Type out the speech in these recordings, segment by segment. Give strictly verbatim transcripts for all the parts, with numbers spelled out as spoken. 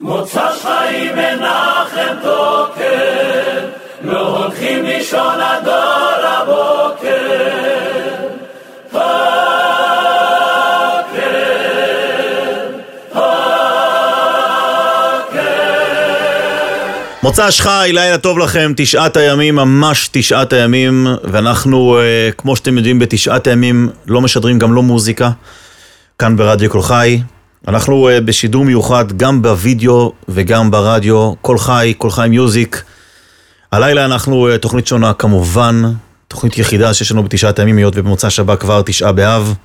מוצא שחי מנחם תוקר, לא הולכים לישון עד אור הבוקר. מוצא שחי, לילה טוב לכם, תשעת הימים, ממש תשעת הימים, ואנחנו, כמו שאתם יודעים, בתשעת הימים לא משדרים גם לא מוזיקה, כאן ברדיו כל חי. אנחנו בשידור מיוחד גם בווידאו וגם ברדיו, כל חי, כל חי מיוזיק. הלילה אנחנו תוכנית שונה כמובן, תוכנית יחידה שיש לנו בתשעת הימים, היות ובמוצא שבת כבר תשעה באב.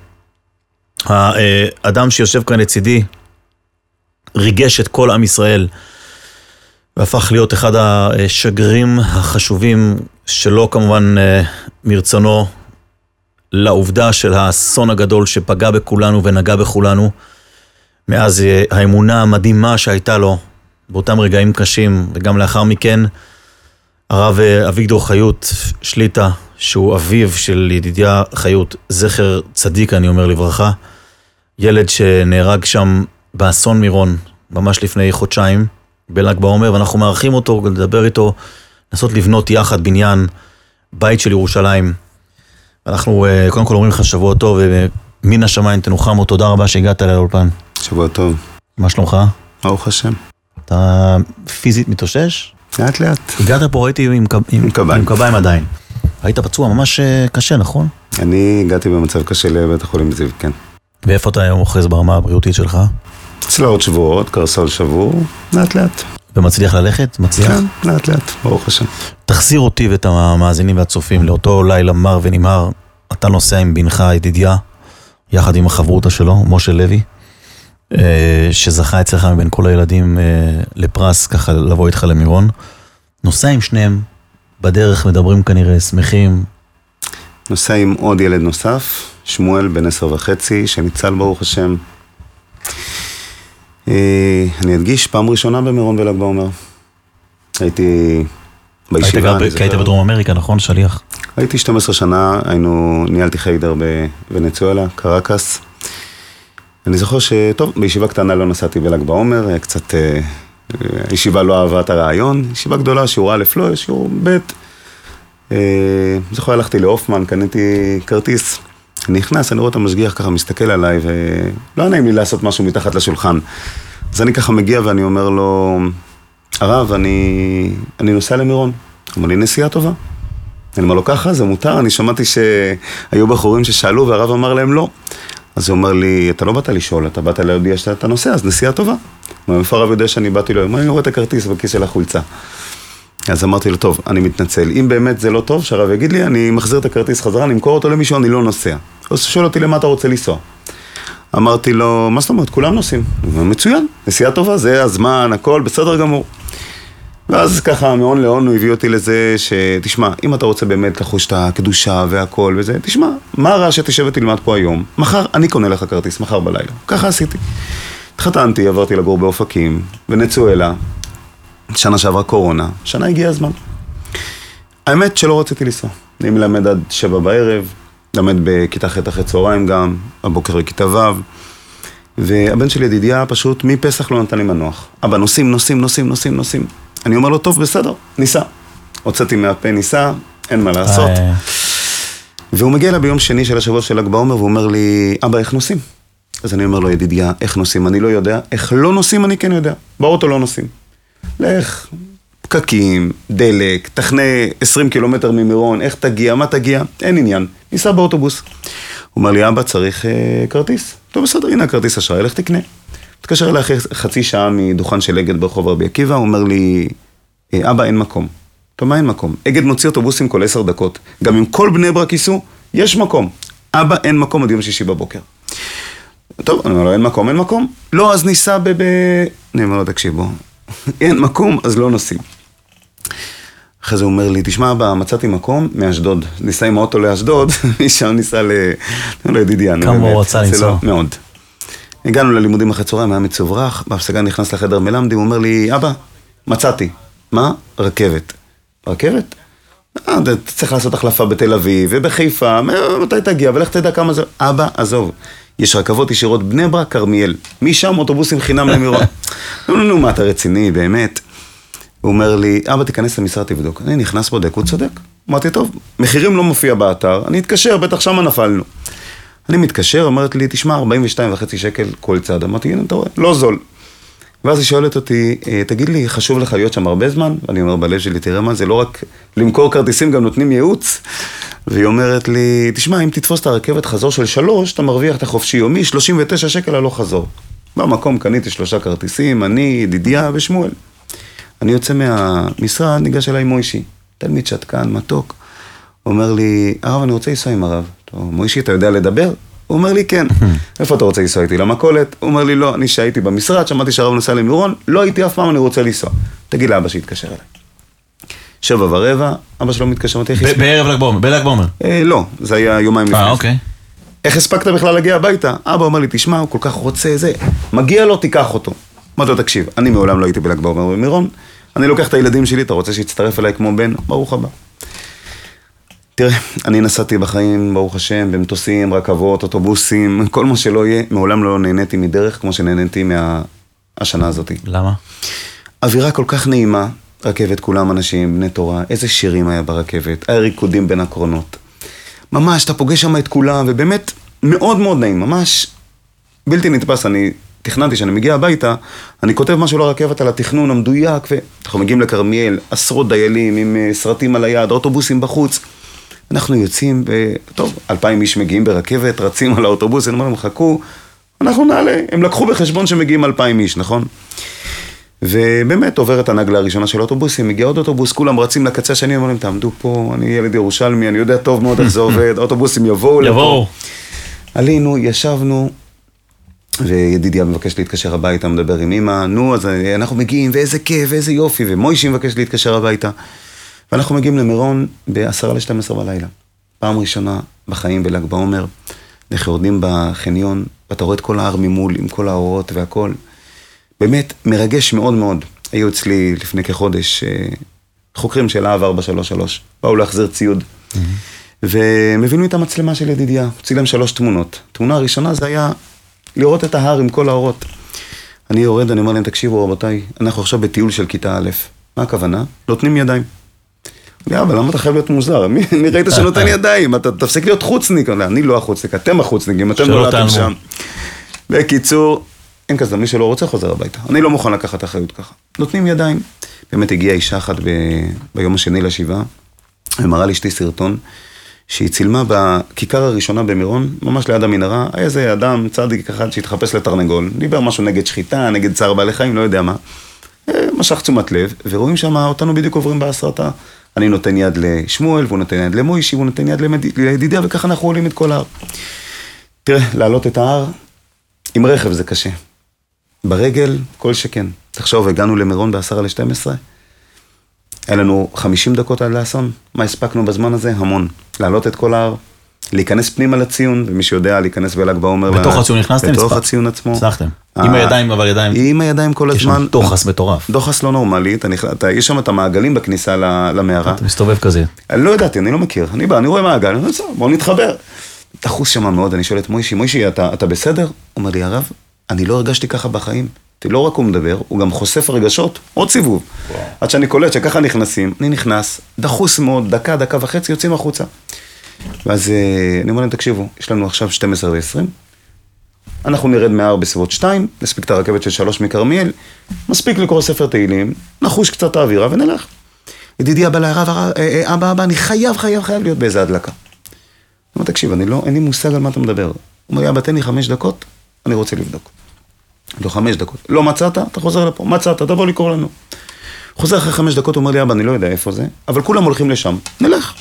האדם שיושב כאן לצידי ריגש את כל עם ישראל, והפך להיות אחד השגרים החשובים שלו כמובן מרצונו לעובדה של האסון הגדול שפגע בכולנו ונגע בכולנו, מאז האמונה המדהימה שהייתה לו באותם רגעים קשים, וגם לאחר מכן הרב אביגדור חיות שליטה, שהוא אביו של ידידיה חיות, זכר צדיק אני אומר לברכה, ילד שנהרג שם באסון מירון ממש לפני חודשיים בל"ג בעומר, ואנחנו מארחים אותו לדבר איתו, לנסות לבנות יחד בניין בית של ירושלים. אנחנו קודם כל אומרים לך שבוע טוב, ומן השמיים תנוחמו, תודה רבה שהגעת אליי לאולפן. שבוע טוב. מה שלומך? ברוך השם. אתה פיזית מתאושש? לאט לאט. הגעת פה, ראיתי עם, עם, עם, עם קביים עדיין. היית פצוע ממש קשה, נכון? אני הגעתי במצב קשה לבית החולים זיו, כן. ואיפה אתה היום אוחז ברמה הבריאותית שלך? צלעות שבועות, קרסול שבור, לאט לאט. ומצליח ללכת? מצליח? כן, לאט לאט, ברוך השם. תחזיר אותי ואת המאזינים והצופים לאותו לילה מר ונמהר. אתה נוסע עם בנך ידידיה, יחד עם החברותה שלו, משה לוי, שזכה אצלך מבין כל הילדים לפרס, ככה לבוא איתך למירון. נוסע עם שניהם, בדרך מדברים כנראה, שמחים. נוסע עם עוד ילד נוסף, שמואל בן עשר וחצי, שניצל ברוך השם. אני אדגיש, פעם ראשונה במירון בל"ג בעומר. הייתי בישיבה. היית בדרום אמריקה, נכון? שליח? הייתי שתים עשרה שנה, היינו, ניהלתי חיידר בוונצואלה, קרקס. אני זוכר שטוב, בישיבה קטנה לא נסעתי בל"ג בעומר, קצת, ישיבה לא אהבה את הרעיון, ישיבה גדולה, שיעור א' לא, שיעור ב'. זוכר, הלכתי לאופמן, קניתי כרטיס. אני נכנס, אני רואה את המשגיח ככה מסתכל עליי, ולא נעים לי לעשות משהו מתחת לשולחן. אז אני ככה מגיע ואני אומר לו, הרב, אני, אני נוסע למירון. הוא אומר לי, נסיעה טובה. אני אומר לו, ככה, זה מותר. אני שמעתי שהיו בחורים ששאלו, והרב אמר להם לא. אז הוא אומר לי, אתה לא באת לשאול, אתה באת להודיע שאתה נוסע, אז נסיעה טובה. הוא אומר, איפה הרב יודע שאני באתי לו? אני רואה את הכרטיס בכיס של החולצה. אז אמרתי לו, טוב, אני מתנצל. אם באמת זה לא טוב, שהרב יגיד לי, אני מחזיר את הכרטיס חזרה, אני אמכור אותו למישהו, אני לא נוסע. אז שואל אותי למה אתה רוצה לנסוע. אמרתי לו, מה זאת אומרת? כולם נוסעים. הוא אומר, מצוין, נסיעה טובה, זה הזמן, הכל, בסדר גמור. ואז ככה, מהון להון הוא הביא אותי לזה שתשמע, אם אתה רוצה באמת לחוש את הקדושה והכל וזה, תשמע, מה רע שתשב ותלמד פה היום? מחר אני קונה לך כרטיס, מחר בלילה. ככה עשיתי. התחתנתי, עברתי לגור באופקים, ונצואלה, שנה שעברה קורונה, שנה הגיע הזמן. האמת שלא רציתי לנסוע. אני מלמד עד שבע בערב, למד בכיתה ח' אחרי צהריים גם, הבוקר בכיתה ו', והבן שלי ידידיה פשוט מפסח לא נתן לי מנוח. אבא, נוסעים, נוסעים, נוסעים, נוסעים, נוסעים. אני אומר לו, טוב, בסדר, ניסע. הוצאתי מהפה, ניסע, אין מה לעשות. והוא מגיע לה ביום שני של השבוע של ל"ג בעומר, והוא אומר לי, אבא, איך נוסעים? אז אני אומר לו, ידידיה, איך נוסעים? אני לא יודע. איך לא נוסעים? אני כן יודע. באוטו לא נוסעים. לך, פקקים, דלק, תכנה עשרים קילומטר ממירון, איך תגיע, מה תגיע? אין עניין. ניסע באוטובוס. הוא אומר לי, אבא, צריך אה, כרטיס. טוב, בסדר, הנה הכרטיס אשראי, לך תקנה. תקשר אליי אחרי חצי שעה מדוכן של אגד ברחוב רבי עקיבא, הוא אומר לי, אבא, אין מקום. טוב, מה אין מקום? אגד מוציא אוטובוסים כל עשר דקות. גם אם כל בני ברק ייסעו, יש מקום. אבא, אין מקום עד יום שישי בבוקר. טוב, אני אומר לו, אין מקום, אין מקום. לא, אז ניסע ב... אני אומר לו, תקשיבו, אין מקום, אז לא נוסעים. אחרי זה הוא אומר לי, תשמע, אבא, מצאתי מקום מאשדוד. ניסע עם האוטו לאשדוד, משם ניסע ל... לא ידידיה. כמה הוא רצה לנסוע? מאוד. הגענו ללימודים אחרי צהריים, היה מצוברח, בהפסקה נכנס לחדר מלמדי, הוא אומר לי, אבא, מצאתי. מה? רכבת. רכבת? אה, צריך לעשות החלפה בתל אביב ובחיפה, מתי תגיע, ולך תדע כמה זה... אבא, עזוב, יש רכבות ישירות בני ברק, כרמיאל. משם אוטובוסים חינם למירון. נו, נו, נו, מה אתה רציני, באמת? הוא אומר לי, אבא, תיכנס למשרד, תבדוק. אני נכנס בודק, הוא צודק. אמרתי, טוב, מחירים לא מופיע באתר, אני אתקשר, בטח שמה נפלנו. אני מתקשר, אומרת לי, תשמע, ארבעים ושתיים וחצי שקל כל צד. אמרתי, הנה, אתה רואה, לא זול. ואז היא שואלת אותי, תגיד לי, חשוב לך להיות שם הרבה זמן? ואני אומר, בלב שלי, תראה מה, זה לא רק למכור כרטיסים, גם נותנים ייעוץ. והיא אומרת לי, תשמע, אם תתפוס את הרכבת חזור של שלוש, אתה מרוויח את החופשי יומי, שלושים ותשע שקל הלא חזור. במקום קניתי שלושה כרטיסים, אני, ידידיה ושמואל. אני יוצא מהמשרד, ניגש אליי מוישי, תלמיד שתקן, מתוק. הוא אומר לי, הרב, אני רוצה לנסוע עם הרב. טוב, מוישי, אתה יודע לדבר? הוא אומר לי, כן. איפה אתה רוצה לנסוע איתי? למכולת? הוא אומר לי, לא, אני שהייתי במשרד, שמעתי שהרב נוסע למירון, לא הייתי אף פעם, אני רוצה לנסוע. תגיד לאבא שיתקשר אליי. שבע ורבע, אבא שלו מתקשר, מתי איך הספקת? בערב ל"ג בעומר, בל"ג בעומר. לא, זה היה יומיים לפני. אה, אוקיי. איך הספקת בכלל להגיע הביתה? אבא אומר לי, תשמע, הוא כל כך רוצה זה, מגיע לו, תיקח אותו. אמרתי לו, תקשיב, אני מעולם לא הייתי בל"ג בעומר במירון, אני לוקח את הילדים שלי, אתה רוצה שיצטרף אליי כמו בן? ברוך הבא. תראה, אני נסעתי בחיים, ברוך השם, במטוסים, רכבות, אוטובוסים, כל מה שלא יהיה, מעולם לא נהניתי מדרך כמו שנהניתי מהשנה הזאת. למה? אווירה כל כך נעימה, רכבת, כולם אנשים, בני תורה, איזה שירים היה ברכבת, היה ריקודים בין הקרונות. ממש, אתה פוגש שם את כולם, ובאמת מאוד מאוד נעים, ממש בלתי נתפס. אני תכננתי שאני מגיע הביתה, אני כותב משהו לרכבת על התכנון המדויק, ואנחנו מגיעים לכרמיאל, עשרות דיילים עם סרטים על היד, אוטובוסים בחוץ. אנחנו יוצאים, וטוב, אלפיים איש מגיעים ברכבת, רצים על האוטובוס, אני אומר להם, חכו, אנחנו נעלה. הם לקחו בחשבון שמגיעים אלפיים איש, נכון? ובאמת עוברת הנגלה הראשונה של האוטובוסים, מגיע עוד אוטובוס, כולם רצים לקצה השני, אמרו להם, תעמדו פה, אני ילד ירושלמי, אני יודע טוב מאוד איך זה עובד, האוטובוסים יבואו לפה. יבואו. עלינו, ישבנו, וידידיה מבקש להתקשר הביתה, מדבר עם אמא, נו, אז אנחנו מגיעים, ואיזה כיף, ואיזה יופי, ומוישי מבקש להתקשר הביתה. ואנחנו מגיעים למירון בעשרה לשתים עשרה בלילה. פעם ראשונה בחיים בל"ג בעומר, אנחנו יורדים בחניון, ואתה רואה את כל ההר ממול, עם כל האורות והכל. באמת מרגש מאוד מאוד. היו אצלי לפני כחודש חוקרים של להב ארבע שלוש שלוש, באו להחזיר ציוד. והם הבינו את המצלמה של ידידיה, הוציא להם שלוש תמונות. תמונה הראשונה זה היה לראות את ההר עם כל האורות. אני יורד, אני אומר להם, תקשיבו רבותיי, אנחנו עכשיו בטיול של כיתה א', מה הכוונה? נותנים ידיים. יא, אבל למה אתה חייב להיות מוזר? מי ראית שנותן ידיים? אתה תפסיק להיות חוצניק. אני לא החוצניק, אתם החוצניקים, אתם נולדתם שם. בקיצור, אין כזה, מי שלא רוצה חוזר הביתה. אני לא מוכן לקחת אחריות ככה. נותנים ידיים. באמת הגיעה אישה אחת ביום השני לשבעה, ומראה לי שתי סרטון, שהיא צילמה בכיכר הראשונה במירון, ממש ליד המנהרה, היה איזה אדם, צדיק אחד שהתחפש לתרנגול, דיבר משהו נגד שחיטה, נגד צער בעלי חיים, לא יודע מה. משך תשומת לב, ורואים שם אותנו בדיוק עוברים בהסרטה. אני נותן יד לשמואל, והוא נותן יד למוישי, והוא נותן יד לידידיה, וככה אנחנו עולים את כל ההר. תראה, לעלות את ההר, עם רכב זה קשה. ברגל, כל שכן. תחשוב, הגענו למירון בעשרה לשתים עשרה. היה לנו חמישים דקות עד לאסון. מה הספקנו בזמן הזה? המון. לעלות את כל ההר, להיכנס פנימה לציון, ומי שיודע, להיכנס בל"ג בעומר. בתוך הציון נכנסתם? בתוך הציון עצמו. הצלחתם. עם הידיים, אבל ידיים. עם הידיים כל הזמן. יש שם דוחס מטורף. דוחס לא נורמלי. יש שם את המעגלים בכניסה למערה. אתה מסתובב כזה. אני לא ידעתי, אני לא מכיר. אני בא, אני רואה מעגל, אני אומר, בואו נתחבר. תחוס שם מאוד, אני שואל את מוישי, מוישי, אתה, אתה בסדר? הוא אומר לי, הרב, אני לא הרגשתי ככה בחיים. לא רק הוא מדבר, הוא גם חושף רגשות, עוד סיבוב. וואו. עד שאני קולט שככה נכנסים, אני נכנס, דחוס מאוד, דקה, דקה וחצי, יוצאים החוצה. ואז אני אומר להם, תקשיבו, יש לנו עכשיו שתים עשרה ועשרים, אנחנו נרד מההר בסביבות שתיים, נספיק את הרכבת של שלוש מכרמיאל, מספיק לקרוא ספר תהילים, נחוש קצת האווירה ונלך. ידידי אבא להרב, אבא, אבא, אני חייב, חייב, חייב להיות באיזה הדלקה. אני אומר, תקשיב, אני לא, אין לי מושג על מה אתה מדבר. הוא אומר לי, אבא, תן לי חמש דקות, אני רוצה לבדוק. לא חמש דקות. לא מצאת, אתה חוזר לפה. מצאת, תבוא לקרוא לנו. חוזר אחרי חמש דקות, הוא אומר לי, אבא, אני לא יודע איפה זה, אבל כולם הולכים לשם. נלך.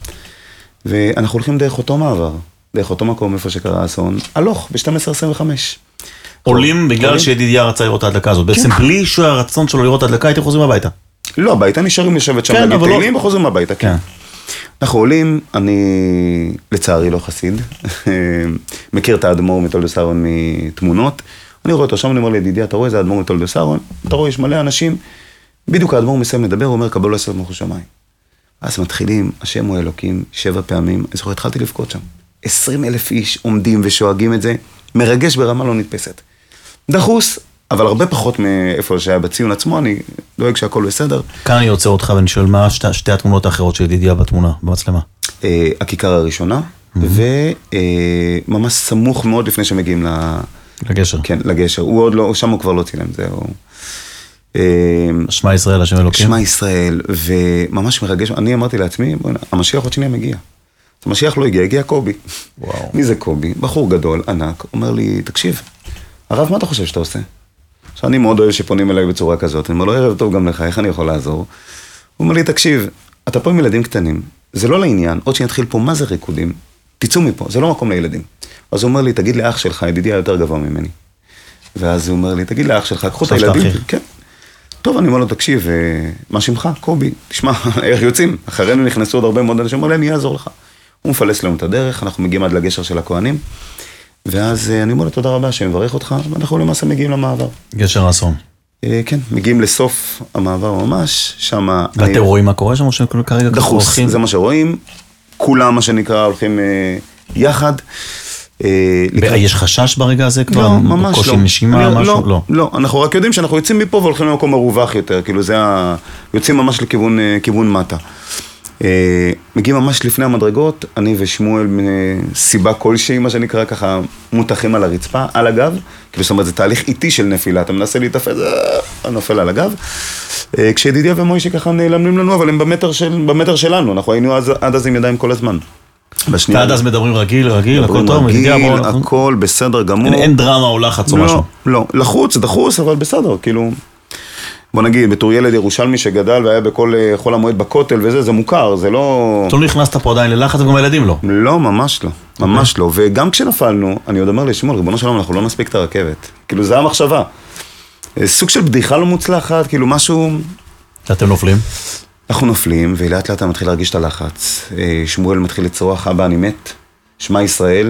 ואנחנו הולכים דרך אותו מעבר, דרך אותו מקום, איפה שקרה האסון, הלוך, ב-שתים עשרה עשרים וחמש. עולים בגלל שידידיה רצה לראות ההדלקה הזאת. בעצם בלי שהרצון שלו לראות ההדלקה, הייתם חוזרים הביתה. לא, הביתה נשארים לשבת שם להגיד תהילים, וחוזרים הביתה, כן. אנחנו עולים, אני לצערי לא חסיד, מכיר את האדמו"ר מתולדות אהרון מתמונות, אני רואה אותו שם, אני אומר לידידיה, אתה רואה איזה האדמו"ר מתולדות אהרון, אתה רואה, יש מלא אנשים, בדיוק האדמו"ר מסיים לדבר, הוא אומר, קבלו לעשות מלכות שמיים. אז מתחילים, השם הוא אלוקים, שבע פעמים, אני זוכר, התחלתי לבכות שם. עשרים אלף איש עומדים ושואגים את זה, מרגש ברמה לא נתפסת. דחוס, אבל הרבה פחות מאיפה שהיה בציון עצמו, אני דואג שהכל בסדר. כאן אני רוצה אותך ואני שואל, מה שתי, שתי התמונות האחרות של ידידיה בתמונה, במצלמה? אה, הכיכר הראשונה, mm-hmm. וממש סמוך מאוד לפני שמגיעים ל... לגשר. כן, לגשר. הוא עוד לא, שם הוא כבר לא צילם, זהו. שמע ישראל, השם אלוקים. שמע ישראל, וממש מרגש, אני אמרתי לעצמי, בוא, המשיח עוד שנייה מגיע. המשיח לא הגיע, הגיע קובי. וואו. מי זה קובי? בחור גדול, ענק, אומר לי, תקשיב, הרב, מה אתה חושב שאתה עושה? עכשיו, אני מאוד אוהב שפונים אליי בצורה כזאת, אני אומר לו, ערב טוב גם לך, איך אני יכול לעזור? הוא אומר לי, תקשיב, אתה פה עם ילדים קטנים, זה לא לעניין, עוד שנתחיל פה, מה זה ריקודים? תצאו מפה, זה לא מקום לילדים. אז הוא אומר לי, תגיד לאח שלך, ידידי היה יותר גבוה ממני. ואז הוא אומר לי, תגיד לאח שלך, קחו את הילדים. כן. טוב, אני אומר לו, תקשיב, מה שמך? קובי, תשמע, איך יוצאים? אחרינו נכנסו עוד הרבה מאוד אנשים, אומר לי, אני אעזור לך. הוא מפלס לנו את הדרך, אנחנו מגיעים עד לגשר של הכהנים, ואז אני אומר לו, תודה רבה, שמברך אותך, ואנחנו למעשה מגיעים למעבר. גשר האסון. כן, מגיעים לסוף המעבר ממש, שם... ואתם רואים מה קורה שם, או שכרגע דחוס, זה מה שרואים, כולם, מה שנקרא, הולכים יחד. יש חשש ברגע הזה כבר? לא, ממש לא. בקושי נשימה, משהו? לא, לא. אנחנו רק יודעים שאנחנו יוצאים מפה והולכים למקום מרווח יותר, כאילו זה ה... יוצאים ממש לכיוון מטה. מגיעים ממש לפני המדרגות, אני ושמואל סיבה כלשהי, מה שנקרא ככה, מותחים על הרצפה, על הגב, כאילו זאת אומרת, זה תהליך איטי של נפילה, אתה מנסה להתאפס, נופל על הגב. כשידידיה ומוישי ככה נעלמים לנו, אבל הם במטר, של, במטר שלנו, אנחנו היינו אז, עד אז עם ידיים כל הזמן. ועד אז מדברים רגיל, רגיל, הכל טוב, רגיל, הכל בסדר גמור. אין דרמה או לחץ או משהו. לא, לחוץ, דחוס, אבל בסדר, כאילו... בוא נגיד, בתור ילד ירושלמי שגדל והיה בכל חול המועד בכותל וזה, זה מוכר, זה לא... אתה לא נכנסת פה עדיין ללחץ וגם הילדים לא. לא, ממש לא, ממש לא. וגם כשנפלנו, אני עוד אומר לשמואל, ריבונו שלום, אנחנו לא נספיק את הרכבת. כאילו, זה המחשבה. סוג של בדיחה לא מוצלחת, כאילו משהו... שאתם נופלים? אנחנו נופלים, ולאט לאט אתה מתחיל להרגיש את הלחץ. שמואל מתחיל לצרוח, אבא, אני מת, שמע ישראל,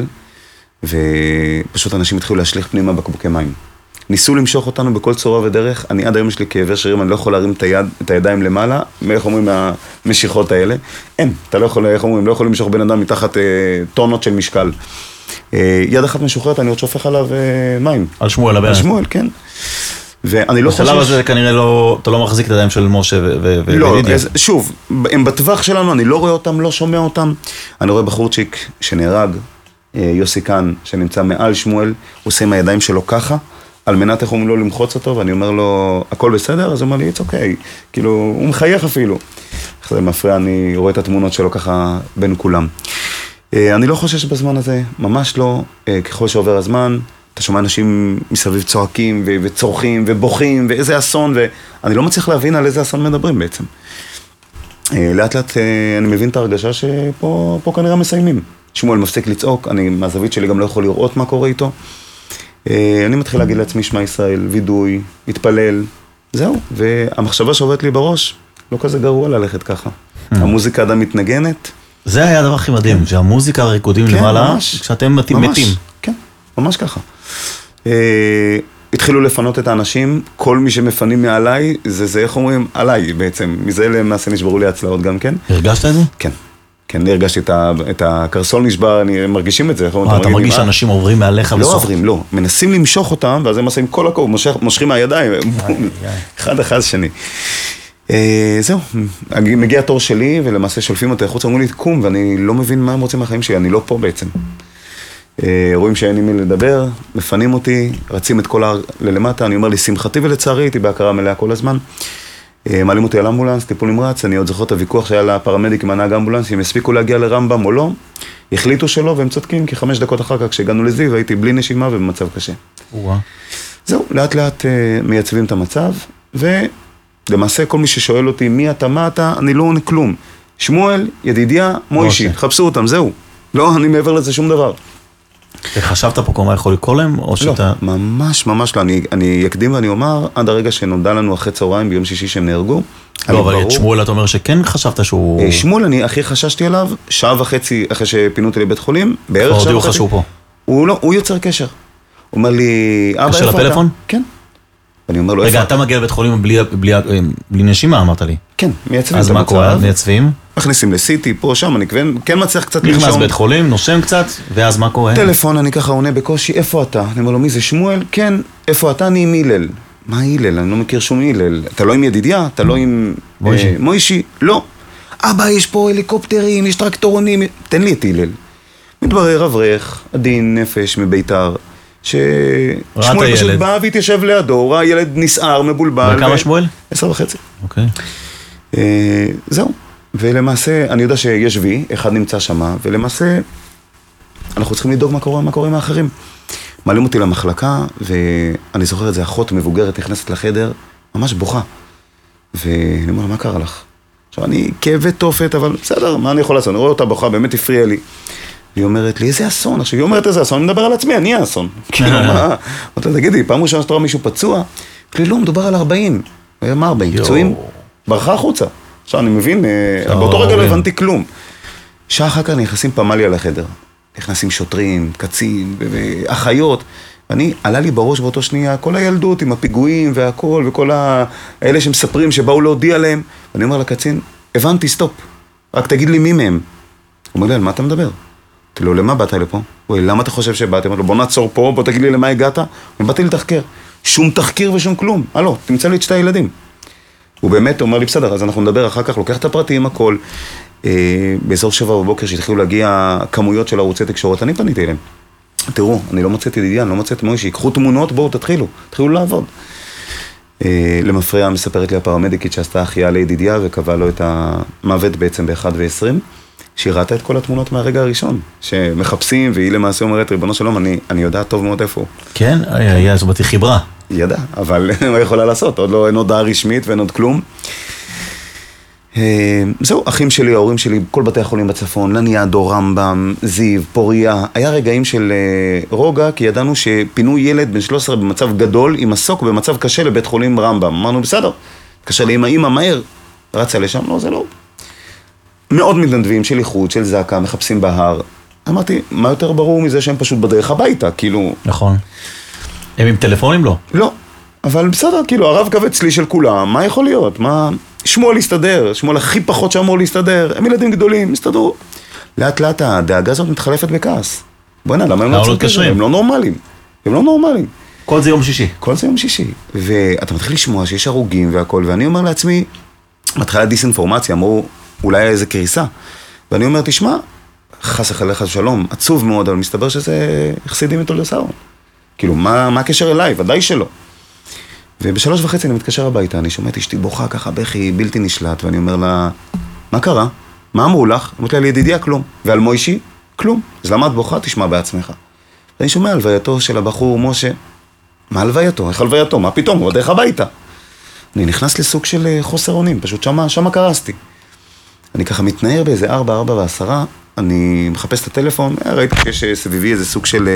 ופשוט אנשים התחילו להשליך פנימה בקבוקי מים. ניסו למשוך אותנו בכל צורה ודרך, אני עד היום יש לי כאבי שרירים, אני לא יכול להרים את, היד, את הידיים למעלה, איך אומרים מהמשיכות האלה? אין, אתה לא יכול, איך אומרים, לא יכול למשוך בן אדם מתחת אה, טונות של משקל. אה, יד אחת משוחררת, אני עוד שופך עליו אה, מים. על שמואל הבן. על שמואל, כן. ואני לא חושב... בשלב הזה כנראה לא, אתה לא מחזיק את הידיים של משה ולידיה. לא, אז, שוב, הם בטווח שלנו, אני לא רואה אותם, לא שומע אותם. אני רואה בחורצ'יק שנהרג, אה, יוסי כאן, שנמצא מעל שמואל, הוא עושה עם הידיים שלו ככה, על מנת איך אומרים לו למחוץ אותו, ואני אומר לו, הכל בסדר? אז הוא אומר לי, it's okay. כאילו, הוא מחייך אפילו. איך זה מפריע, אני רואה את התמונות שלו ככה בין כולם. אני לא חושש בזמן הזה, ממש לא. ככל שעובר הזמן, אתה שומע אנשים מסביב צועקים וצורכים ובוכים, ואיזה אסון, ואני לא מצליח להבין על איזה אסון מדברים בעצם. לאט לאט אני מבין את הרגשה שפה פה כנראה מסיימים. שמואל מפסיק לצעוק, אני מהזווית שלי גם לא יכול לראות מה קורה איתו. אני מתחיל להגיד לעצמי שמע ישראל, וידוי, מתפלל, זהו. והמחשבה שעובדת לי בראש, לא כזה גרוע ללכת ככה. המוזיקה עדיין מתנגנת. זה היה הדבר הכי מדהים, שהמוזיקה הריקודים למעלה, כשאתם מתים. כן, ממש ככה. התחילו לפנות את האנשים, כל מי שמפנים מעליי, זה איך אומרים, עליי בעצם. מזה למעשה נשברו לי הצלעות גם כן. הרגשת את זה? כן. כן, אני הרגשתי את הקרסול נשבר, אני מרגישים את זה. אתה מרגיש שאנשים עוברים מעליך בסוף? לא עוברים, לא. מנסים למשוך אותם, ואז הם עושים כל הקוב, מושכים מהידיים, אחד אחד שני. זהו, מגיע התור שלי, ולמעשה שולפים אותי החוץ, אמרו לי, תקום, ואני לא מבין מה הם רוצים מהחיים שלי, אני לא פה בעצם. רואים שאין עם מי לדבר, מפנים אותי, רצים את כל ההר ללמטה, אני אומר לי, שמחתי ולצערי, הייתי בהכרה מלאה כל הזמן. מעלים אותי על אמבולנס, טיפול נמרץ, אני עוד זוכר את הוויכוח שהיה לפרמדיק עם הנהג אמבולנס, אם הספיקו להגיע לרמב"ם או לא, החליטו שלא, והם צודקים, כי חמש דקות אחר כך כשהגענו לזיו, הייתי בלי נשימה ובמצב קשה. וואו. זהו, לאט לאט מייצבים את המצב, ולמעשה כל מי ששואל אותי מי אתה, מה אתה, אני לא עונה כלום. שמואל, ידידיה, מוישי, חפשו אותם, זהו. לא, אני מעבר לזה שום דבר. חשבת פה כמה יכול לקרוא להם, או שאתה... לא, ממש, ממש לא. אני, אני אקדים ואני אומר, עד הרגע שנודע לנו אחרי צהריים ביום שישי שהם נהרגו. לא, אבל את שמואל אתה אומר שכן חשבת שהוא... שמואל, אני הכי חששתי עליו, שעה וחצי אחרי שפינו אותי לבית חולים, בערך שעה וחצי. הוא הוא לא, הוא יוצר קשר. הוא אומר לי, אבא, קשר לפלאפון? כן. ואני אומר לו, רגע, אתה מגיע לבית חולים בלי, בלי, בלי נשימה, אמרת לי. כן, מייצבים. אז מה קורה? מייצבים? מכניסים לסיטי, פה, שם, אני כן מצליח קצת לנשום. נכנס בית חולים, נושם קצת, ואז מה קורה? טלפון, אני ככה עונה בקושי, איפה אתה? אני אומר לו, מי זה שמואל? כן, איפה אתה? אני עם הילל. מה הילל? אני לא מכיר שום הילל. אתה לא עם ידידיה? אתה לא עם... מוישי. אה, מוישי? לא. אבא, יש פה הליקופטרים, יש טרקטורונים, תן לי את הילל. מתברר אברך, עדין נפש מביתר, ששמואל פשוט בא והתיישב לידו, ראה ילד נסער, מבולבל. וכמה שמואל? עשר וחצי. אוקיי. אה, זהו. ולמעשה, אני יודע שיש וי, אחד נמצא שמה, ולמעשה, אנחנו צריכים לדאוג מה קורה, מה קורה עם האחרים. מעלים אותי למחלקה, ואני זוכר את זה, אחות מבוגרת נכנסת לחדר, ממש בוכה. ואני אומר לה, מה קרה לך? עכשיו, אני כאבי תופת, אבל בסדר, מה אני יכול לעשות? אני רואה אותה בוכה, באמת הפריע לי. והיא אומרת לי, איזה אסון? עכשיו, היא אומרת, איזה אסון? אני מדבר על עצמי, אני האסון. כאילו, מה? אמרתי לה, תגידי, פעם ראשונה שאתה רואה מישהו פצוע? אמרתי לי, לא, מדובר על ארבעים. מה ארבעים? פצועים? ברחה החוצה. עכשיו, אני מבין, באותו רגע לא הבנתי כלום. שעה אחר כך נכנסים פמליה לחדר. נכנסים שוטרים, קצין, ואחיות. ואני, עלה לי בראש באותו שנייה, כל הילדות עם הפיגועים והכל, וכל האלה שמספרים שבאו להודיע להם. ואני אומר לקצין, הבנתי, סטופ. רק תגיד לי מי מהם. הוא אומר לי, על מה אתה מדבר? אמרתי לו, למה באת לפה? הוא אומר, למה אתה חושב שבאתי? אמרתי לו, בוא נעצור פה, בוא תגיד לי למה הגעת. ובאתי לתחקר. שום תחקיר ושום כלום. הלו, תמצא לי את שתי הילדים. הוא באמת אומר לי, בסדר, אז אנחנו נדבר אחר כך, לוקח את הפרטים, הכל. אה, באזור שבע בבוקר שהתחילו להגיע כמויות של ערוצי תקשורת, אני פניתי אליהם. תראו, אני לא מוצאת ידידיה, אני לא מוצאת מוישי, קחו תמונות, בואו, תתחילו, תתחילו לעבוד. אה, למפרע מספרת לי הפרמדיקית שעשתה החייאה לידידיה, וקבעה לו את המוות בעצם ב-אחת ועשרים, שהיא ראתה את כל התמונות מהרגע הראשון, שמחפשים, והיא למעשה אומרת, ריבונו שלום, אני, אני יודעת טוב מאוד איפה הוא. כן, היה, זאת אומרת, היא חיברה. היא ידעה, אבל מה יכולה לעשות? עוד לא, אין הודעה רשמית ואין עוד כלום. זהו, אחים שלי, ההורים שלי, כל בתי החולים בצפון, לניאדו, רמב"ם, זיו, פוריה, היה רגעים של רוגע, כי ידענו שפינו ילד בן שלוש עשרה במצב גדול, עם מסוק במצב קשה לבית חולים רמב"ם. אמרנו, בסדר, קשה לי עם האמא, מהר, רצה לשם, לא, זה לא. מאוד מתנדבים של איחוד, של זקה, מחפשים בהר. אמרתי, מה יותר ברור מזה שהם פשוט בדרך הביתה, כאילו... נכון. הם עם טלפונים לא? לא, אבל בסדר, כאילו, הרב קו אצלי של כולם, מה יכול להיות? מה... שמואל להסתדר, שמואל הכי פחות שאמור להסתדר, הם ילדים גדולים, הסתדרו. לאט לאט הדאגה הזאת מתחלפת בכעס. בואי נה, למה הם לא מתקשרים? הם לא נורמליים. הם לא נורמליים. כל זה יום שישי. כל זה יום שישי. ואתה מתחיל לשמוע שיש הרוגים והכל, ואני אומר לעצמי, מתחילה דיסאינפורמציה, אמרו, אולי היה איזה קריסה. ואני אומר, תשמע, חס וחלילה שלום, עצוב מאוד, אבל מסתבר שזה חסידים מתולדות סהרון. כאילו, מה, מה הקשר אליי? ודאי שלא. ובשלוש וחצי אני מתקשר הביתה, אני שומע את אשתי בוכה ככה, בכי בלתי נשלט, ואני אומר לה, מה קרה? מה אמרו לך? אמרת לה, על ידידיה כלום. ועל מוישי? כלום. אז למה את בוכה? תשמע בעצמך. ואני שומע הלווייתו של הבחור משה. מה הלווייתו? איך הלווייתו? מה פתאום? הוא דרך הביתה. אני נכנס לסוג של חוסר אונים, פשוט שמה, שמה קרסתי. אני ככה מתנער באיזה ארבע, ארבע ועשרה, אני מחפש את הטלפון, ראיתי שיש סביבי איזה סוג של...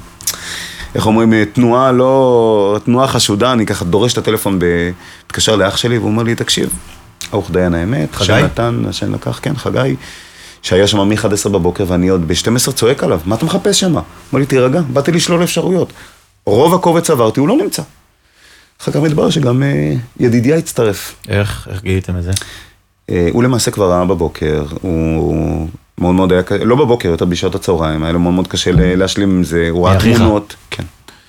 איך אומרים, תנועה לא, תנועה חשודה, אני ככה דורש את הטלפון, מתקשר לאח שלי, והוא אומר לי, תקשיב, ארוך דיין האמת, חגי? שנתן, השן לקח, כן, חגי, שהיה שם מ-אחת עשרה בבוקר, ואני עוד ב-שתים עשרה צועק עליו, מה אתה מחפש שם? אמר לי, תירגע, באתי לשלול אפשרויות. רוב הקובץ עברתי, הוא לא נמצא. אחר כך מתברר שגם ידידיה הצטרף. איך? איך גיליתם את זה? הוא למעשה כבר ראה בבוקר, הוא... מאוד מאוד היה, לא בבוקר, יותר בשעות הצהריים, היה לו מאוד מאוד קשה להשלים עם זה, הוא ראה תמונות, כן.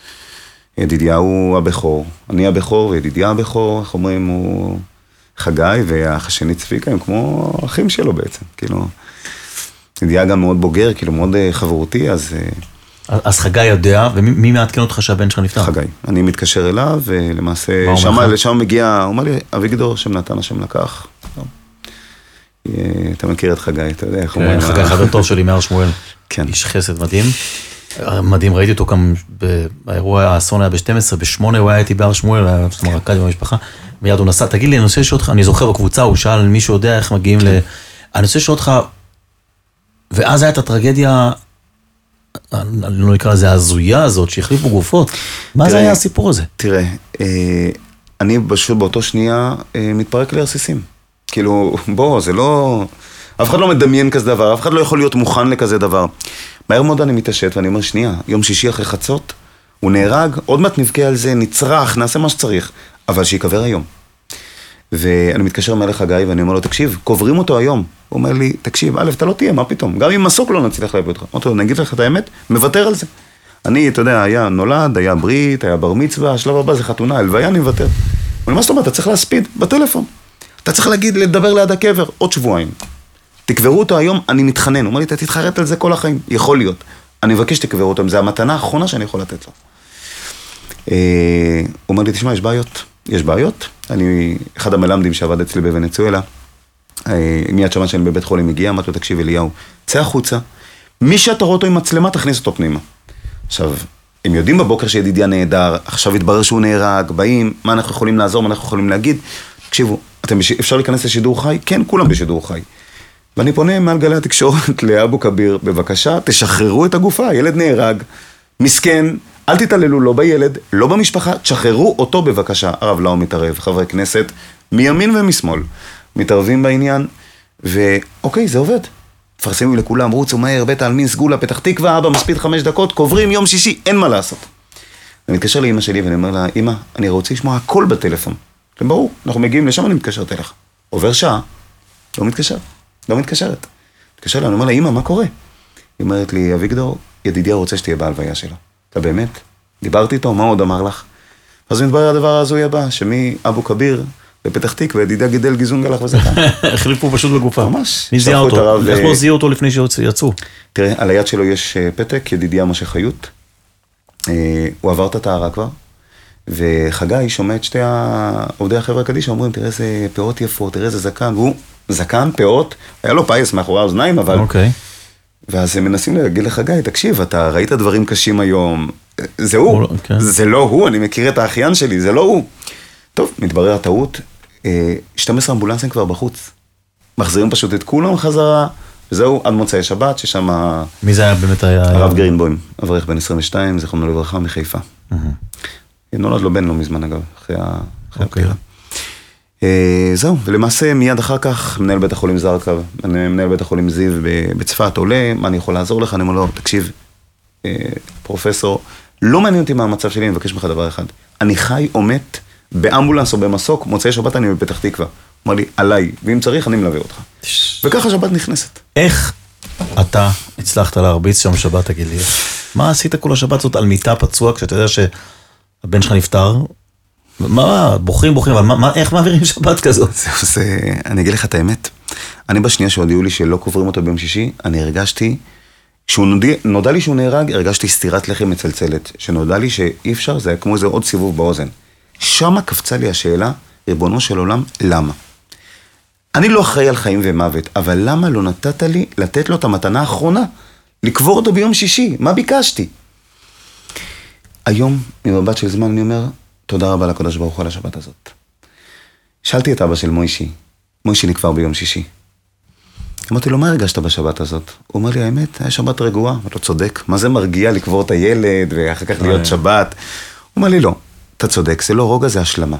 ידידיה הוא הבכור, אני הבכור וידידיה הבכור, איך אומרים, הוא חגי והאח השני צביקה, הם כמו אחים שלו בעצם, כאילו, ידידיה גם מאוד בוגר, כאילו מאוד חברותי, אז... אז חגי יודע, ומי מעדכן אותך שהבן שלך נפטר? חגי, אני מתקשר אליו, ולמעשה, שם מגיע, הוא אומר לי, אביגדור, שם נתן, השם לקח, אתה מכיר את חגי, אתה יודע איך אומרים. חגי חבר טוב שלי מהר שמואל. כן. איש חסד מדהים. מדהים, ראיתי אותו גם באירוע האסון היה ב-שתים עשרה, ב-שמונה הוא היה איתי בהר שמואל, היה מרקד עם המשפחה, מיד הוא נסע, תגיד לי, אני רוצה לשאול אותך, אני זוכר בקבוצה, הוא שאל מישהו יודע איך מגיעים ל... אני רוצה לשאול אותך, ואז הייתה הטרגדיה, אני לא נקרא לזה, הזויה הזאת, שהחליפו גופות. מה זה היה הסיפור הזה? תראה, אני פשוט באותו שנייה מתפרק להרסיסים. כאילו, בוא, זה לא... אף אחד לא מדמיין כזה דבר, אף אחד לא יכול להיות מוכן לכזה דבר. מהר מאוד אני מתעשת ואני אומר, שנייה, יום שישי אחרי חצות, הוא נהרג, עוד מעט נבכה על זה, נצרח, נעשה מה שצריך, אבל שיקבר היום. ואני מתקשר מלך חגי ואני אומר לו, תקשיב, קוברים אותו היום. הוא אומר לי, תקשיב, א', אתה לא תהיה, מה פתאום? גם אם מסוק לא נצליח להביא אותך. אמרתי לו, נגיד לך את האמת, מוותר על זה. אני, אתה יודע, היה נולד, היה ברית, היה בר מצווה, השלב הבא זה חתונה, הלוויה, אני מוותר. אבל מה זאת אומרת, אתה צריך להספיד בטלפון. אתה צריך להגיד, לדבר ליד הקבר, עוד שבועיים. תקברו אותו היום, אני מתחנן. הוא אומר לי, אתה תתחרט על זה כל החיים. יכול להיות. אני מבקש שתקברו אותו, זה המתנה האחרונה שאני יכול לתת לו. הוא אומר לי, תשמע, יש בעיות. יש בעיות. אני, אחד המלמדים שעבד אצלי בוונצואלה, מיד שבת שאני בבית חולים הגיע, אמרתי לו, תקשיב אליהו, צא החוצה, מי שאתה רואה אותו עם מצלמה, תכניס אותו פנימה. עכשיו, הם יודעים בבוקר שידידיה נהדר, עכשיו התברר שהוא נהרג, באים, מה אנחנו יכולים לעזור, מה אנחנו יכולים להגיד, תקשיבו, אתם, אפשר להיכנס לשידור חי? כן, כולם בשידור חי. ואני פונה מעל גלי התקשורת לאבו כביר, בבקשה, תשחררו את הגופה, הילד נהרג, מסכן, אל תתעללו לא בילד, לא במשפחה, תשחררו אותו בבקשה. הרב לאו מתערב, חברי כנסת, מימין ומשמאל, מתערבים בעניין, ואוקיי, זה עובד. תפרסמו לכולם, רוצו מהר, בית העלמין, סגולה, פתח תקווה, אבא מספיד חמש דקות, קוברים יום שישי, אין מה לעשות. אני מתקשר לאמא שלי ואני אומר לה, אמא, אני רוצה לשמוע הכל בטלפון. אתם ברור, אנחנו מגיעים לשם, אני מתקשרת אליך. עובר שעה, לא מתקשר, לא מתקשרת. מתקשר לה, אני אומר לה, אמא, מה קורה? היא אומרת לי, אביגדור, ידידיה רוצה שתהיה בהלוויה שלו. אתה באמת? דיברתי איתו, מה עוד אמר לך? אז מתברר הדבר הזוי הבא, שמי אבו כביר, בפתח תקווה, ידידיה גידל גיזון גלח וזקן. החליפו פשוט בגופה. ממש. מי זיהה אותו? איך לא זיהו אותו לפני שיצאו? תראה, על היד שלו יש פתק, ידידיה משה חיות. הוא עבר את הטהרה כבר, וחגי שומע את שתי עובדי החברה קדישא, אומרים, תראה איזה פאות יפות, תראה איזה זקן, והוא זקן, פאות, היה לו פייס מאחורי האוזניים, אבל... אוקיי. ואז הם מנסים להגיד לחגי, תקשיב, אתה ראית דברים קשים היום, זה הוא, זה לא הוא, אני מכיר את האחיין שלי, זה לא הוא. טוב, מתברר הטעות, שתים עשרה אמבולנסים כבר בחוץ, מחזירים פשוט את כולם חזרה, וזהו, עד מוצאי שבת, ששם... מי זה היה באמת היה... הרב גרינבוים, אברך בן עשרים ושתיים, זכרונו לברכה, מחיפה. נולד לו בן לא מזמן אגב, אחרי הפטירה. זהו, ולמעשה מיד אחר כך מנהל בית החולים זרקב, מנהל בית החולים זיו בצפת עולה, מה אני יכול לעזור לך? אני אומר לו, תקשיב, פרופסור, לא מעניין אותי מה המצב שלי, אני מבקש ממך דבר אחד. אני חי או מת באמבולנס או במסוק, מוצאי שבת אני בפתח תקווה. אמר לי, עליי, ואם צריך אני מלווה אותך. וככה שבת נכנסת. איך אתה הצלחת להרביץ שם שבת, תגיד לי? מה עשית כל השבת זאת על מיטה פצוע, כשאתה יודע שהבן שלך נפטר? מה, בוחרים, בוחרים, אבל מה, איך מעבירים שבת כזאת? זהו, זה, אני אגיד לך את האמת. אני בשנייה שהודיעו לי שלא קוברים אותו ביום שישי, אני הרגשתי, כשהוא נודע, נודע לי שהוא נהרג, הרגשתי סתירת לחם מצלצלת, שנודע לי שאי אפשר, זה היה כמו איזה עוד סיבוב באוזן. שמה קפצה לי השאלה, ריבונו של עולם, למה? אני לא אחראי על חיים ומוות, אבל למה לא נתת לי לתת לו את המתנה האחרונה? לקבור אותו ביום שישי, מה ביקשתי? היום, ממבט של זמן, אני אומר, תודה רבה לקדוש ברוך הוא על השבת הזאת. שאלתי את אבא של מוישי, מוישי נקבר ביום שישי. אמרתי לו, מה הרגשת בשבת הזאת? הוא אומר לי, האמת, היה שבת רגועה, אתה צודק. מה זה מרגיע לקבור את הילד, ואחר כך להיות שבת? הוא אומר לי, לא, אתה צודק, זה לא רוגע, זה השלמה.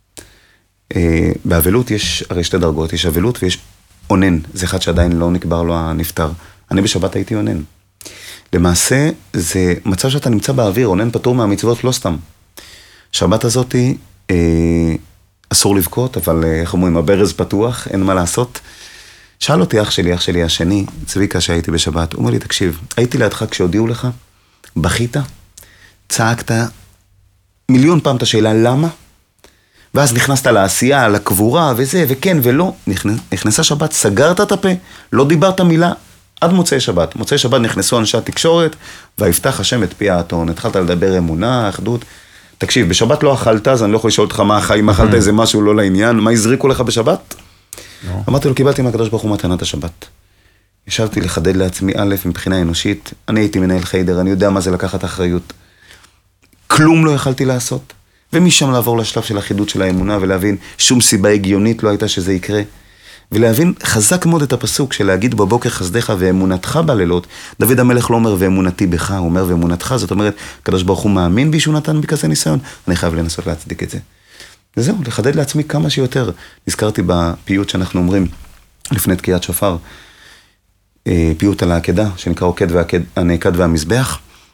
באבלות יש הרי שתי דרגות, יש אבלות ויש עונן, זה אחד שעדיין לא נקבר לו הנפטר. אני בשבת הייתי עונן. למעשה, זה מצב שאתה נמצא באוויר, עונן פטור מהמצוות, לא סתם. שבת הזאת אה, אסור לבכות, אבל איך אומרים, הברז פתוח, אין מה לעשות. שאל אותי אח שלי, אח שלי השני, צביקה שהייתי בשבת, הוא אומר לי, תקשיב, הייתי לידך כשהודיעו לך, בכית, צעקת מיליון פעם את השאלה, למה? ואז נכנסת לעשייה, לקבורה וזה, וכן ולא, נכנס, נכנסה שבת, סגרת את הפה, לא דיברת מילה, עד מוצאי שבת. מוצאי שבת נכנסו אנשי התקשורת, והפתח השם את פי האתון, התחלת לדבר אמונה, אחדות. תקשיב, בשבת לא אכלת, אז אני לא יכול לשאול אותך מה החיים, אכלת איזה משהו לא לעניין, מה הזריקו לך בשבת? אמרתי לו, קיבלתי מהקדוש ברוך הוא מתנת השבת. ישבתי לחדד לעצמי א' מבחינה אנושית, אני הייתי מנהל חיידר, אני יודע מה זה לקחת אחריות. כלום לא יכלתי לעשות. ומשם לעבור לשלב של החידוד של האמונה, ולהבין שום סיבה הגיונית לא הייתה שזה יקרה. ולהבין חזק מאוד את הפסוק של להגיד בבוקר חסדך ואמונתך בלילות. דוד המלך לא אומר ואמונתי בך, הוא אומר ואמונתך, זאת אומרת, הקדוש ברוך הוא מאמין בי שהוא נתן בי כזה ניסיון, אני חייב לנסות להצדיק את זה. וזהו, לחדד לעצמי כמה שיותר. נזכרתי בפיוט שאנחנו אומרים לפני תקיעת שופר, פיוט על העקדה, שנקרא עוקד והנעקד והמזבח.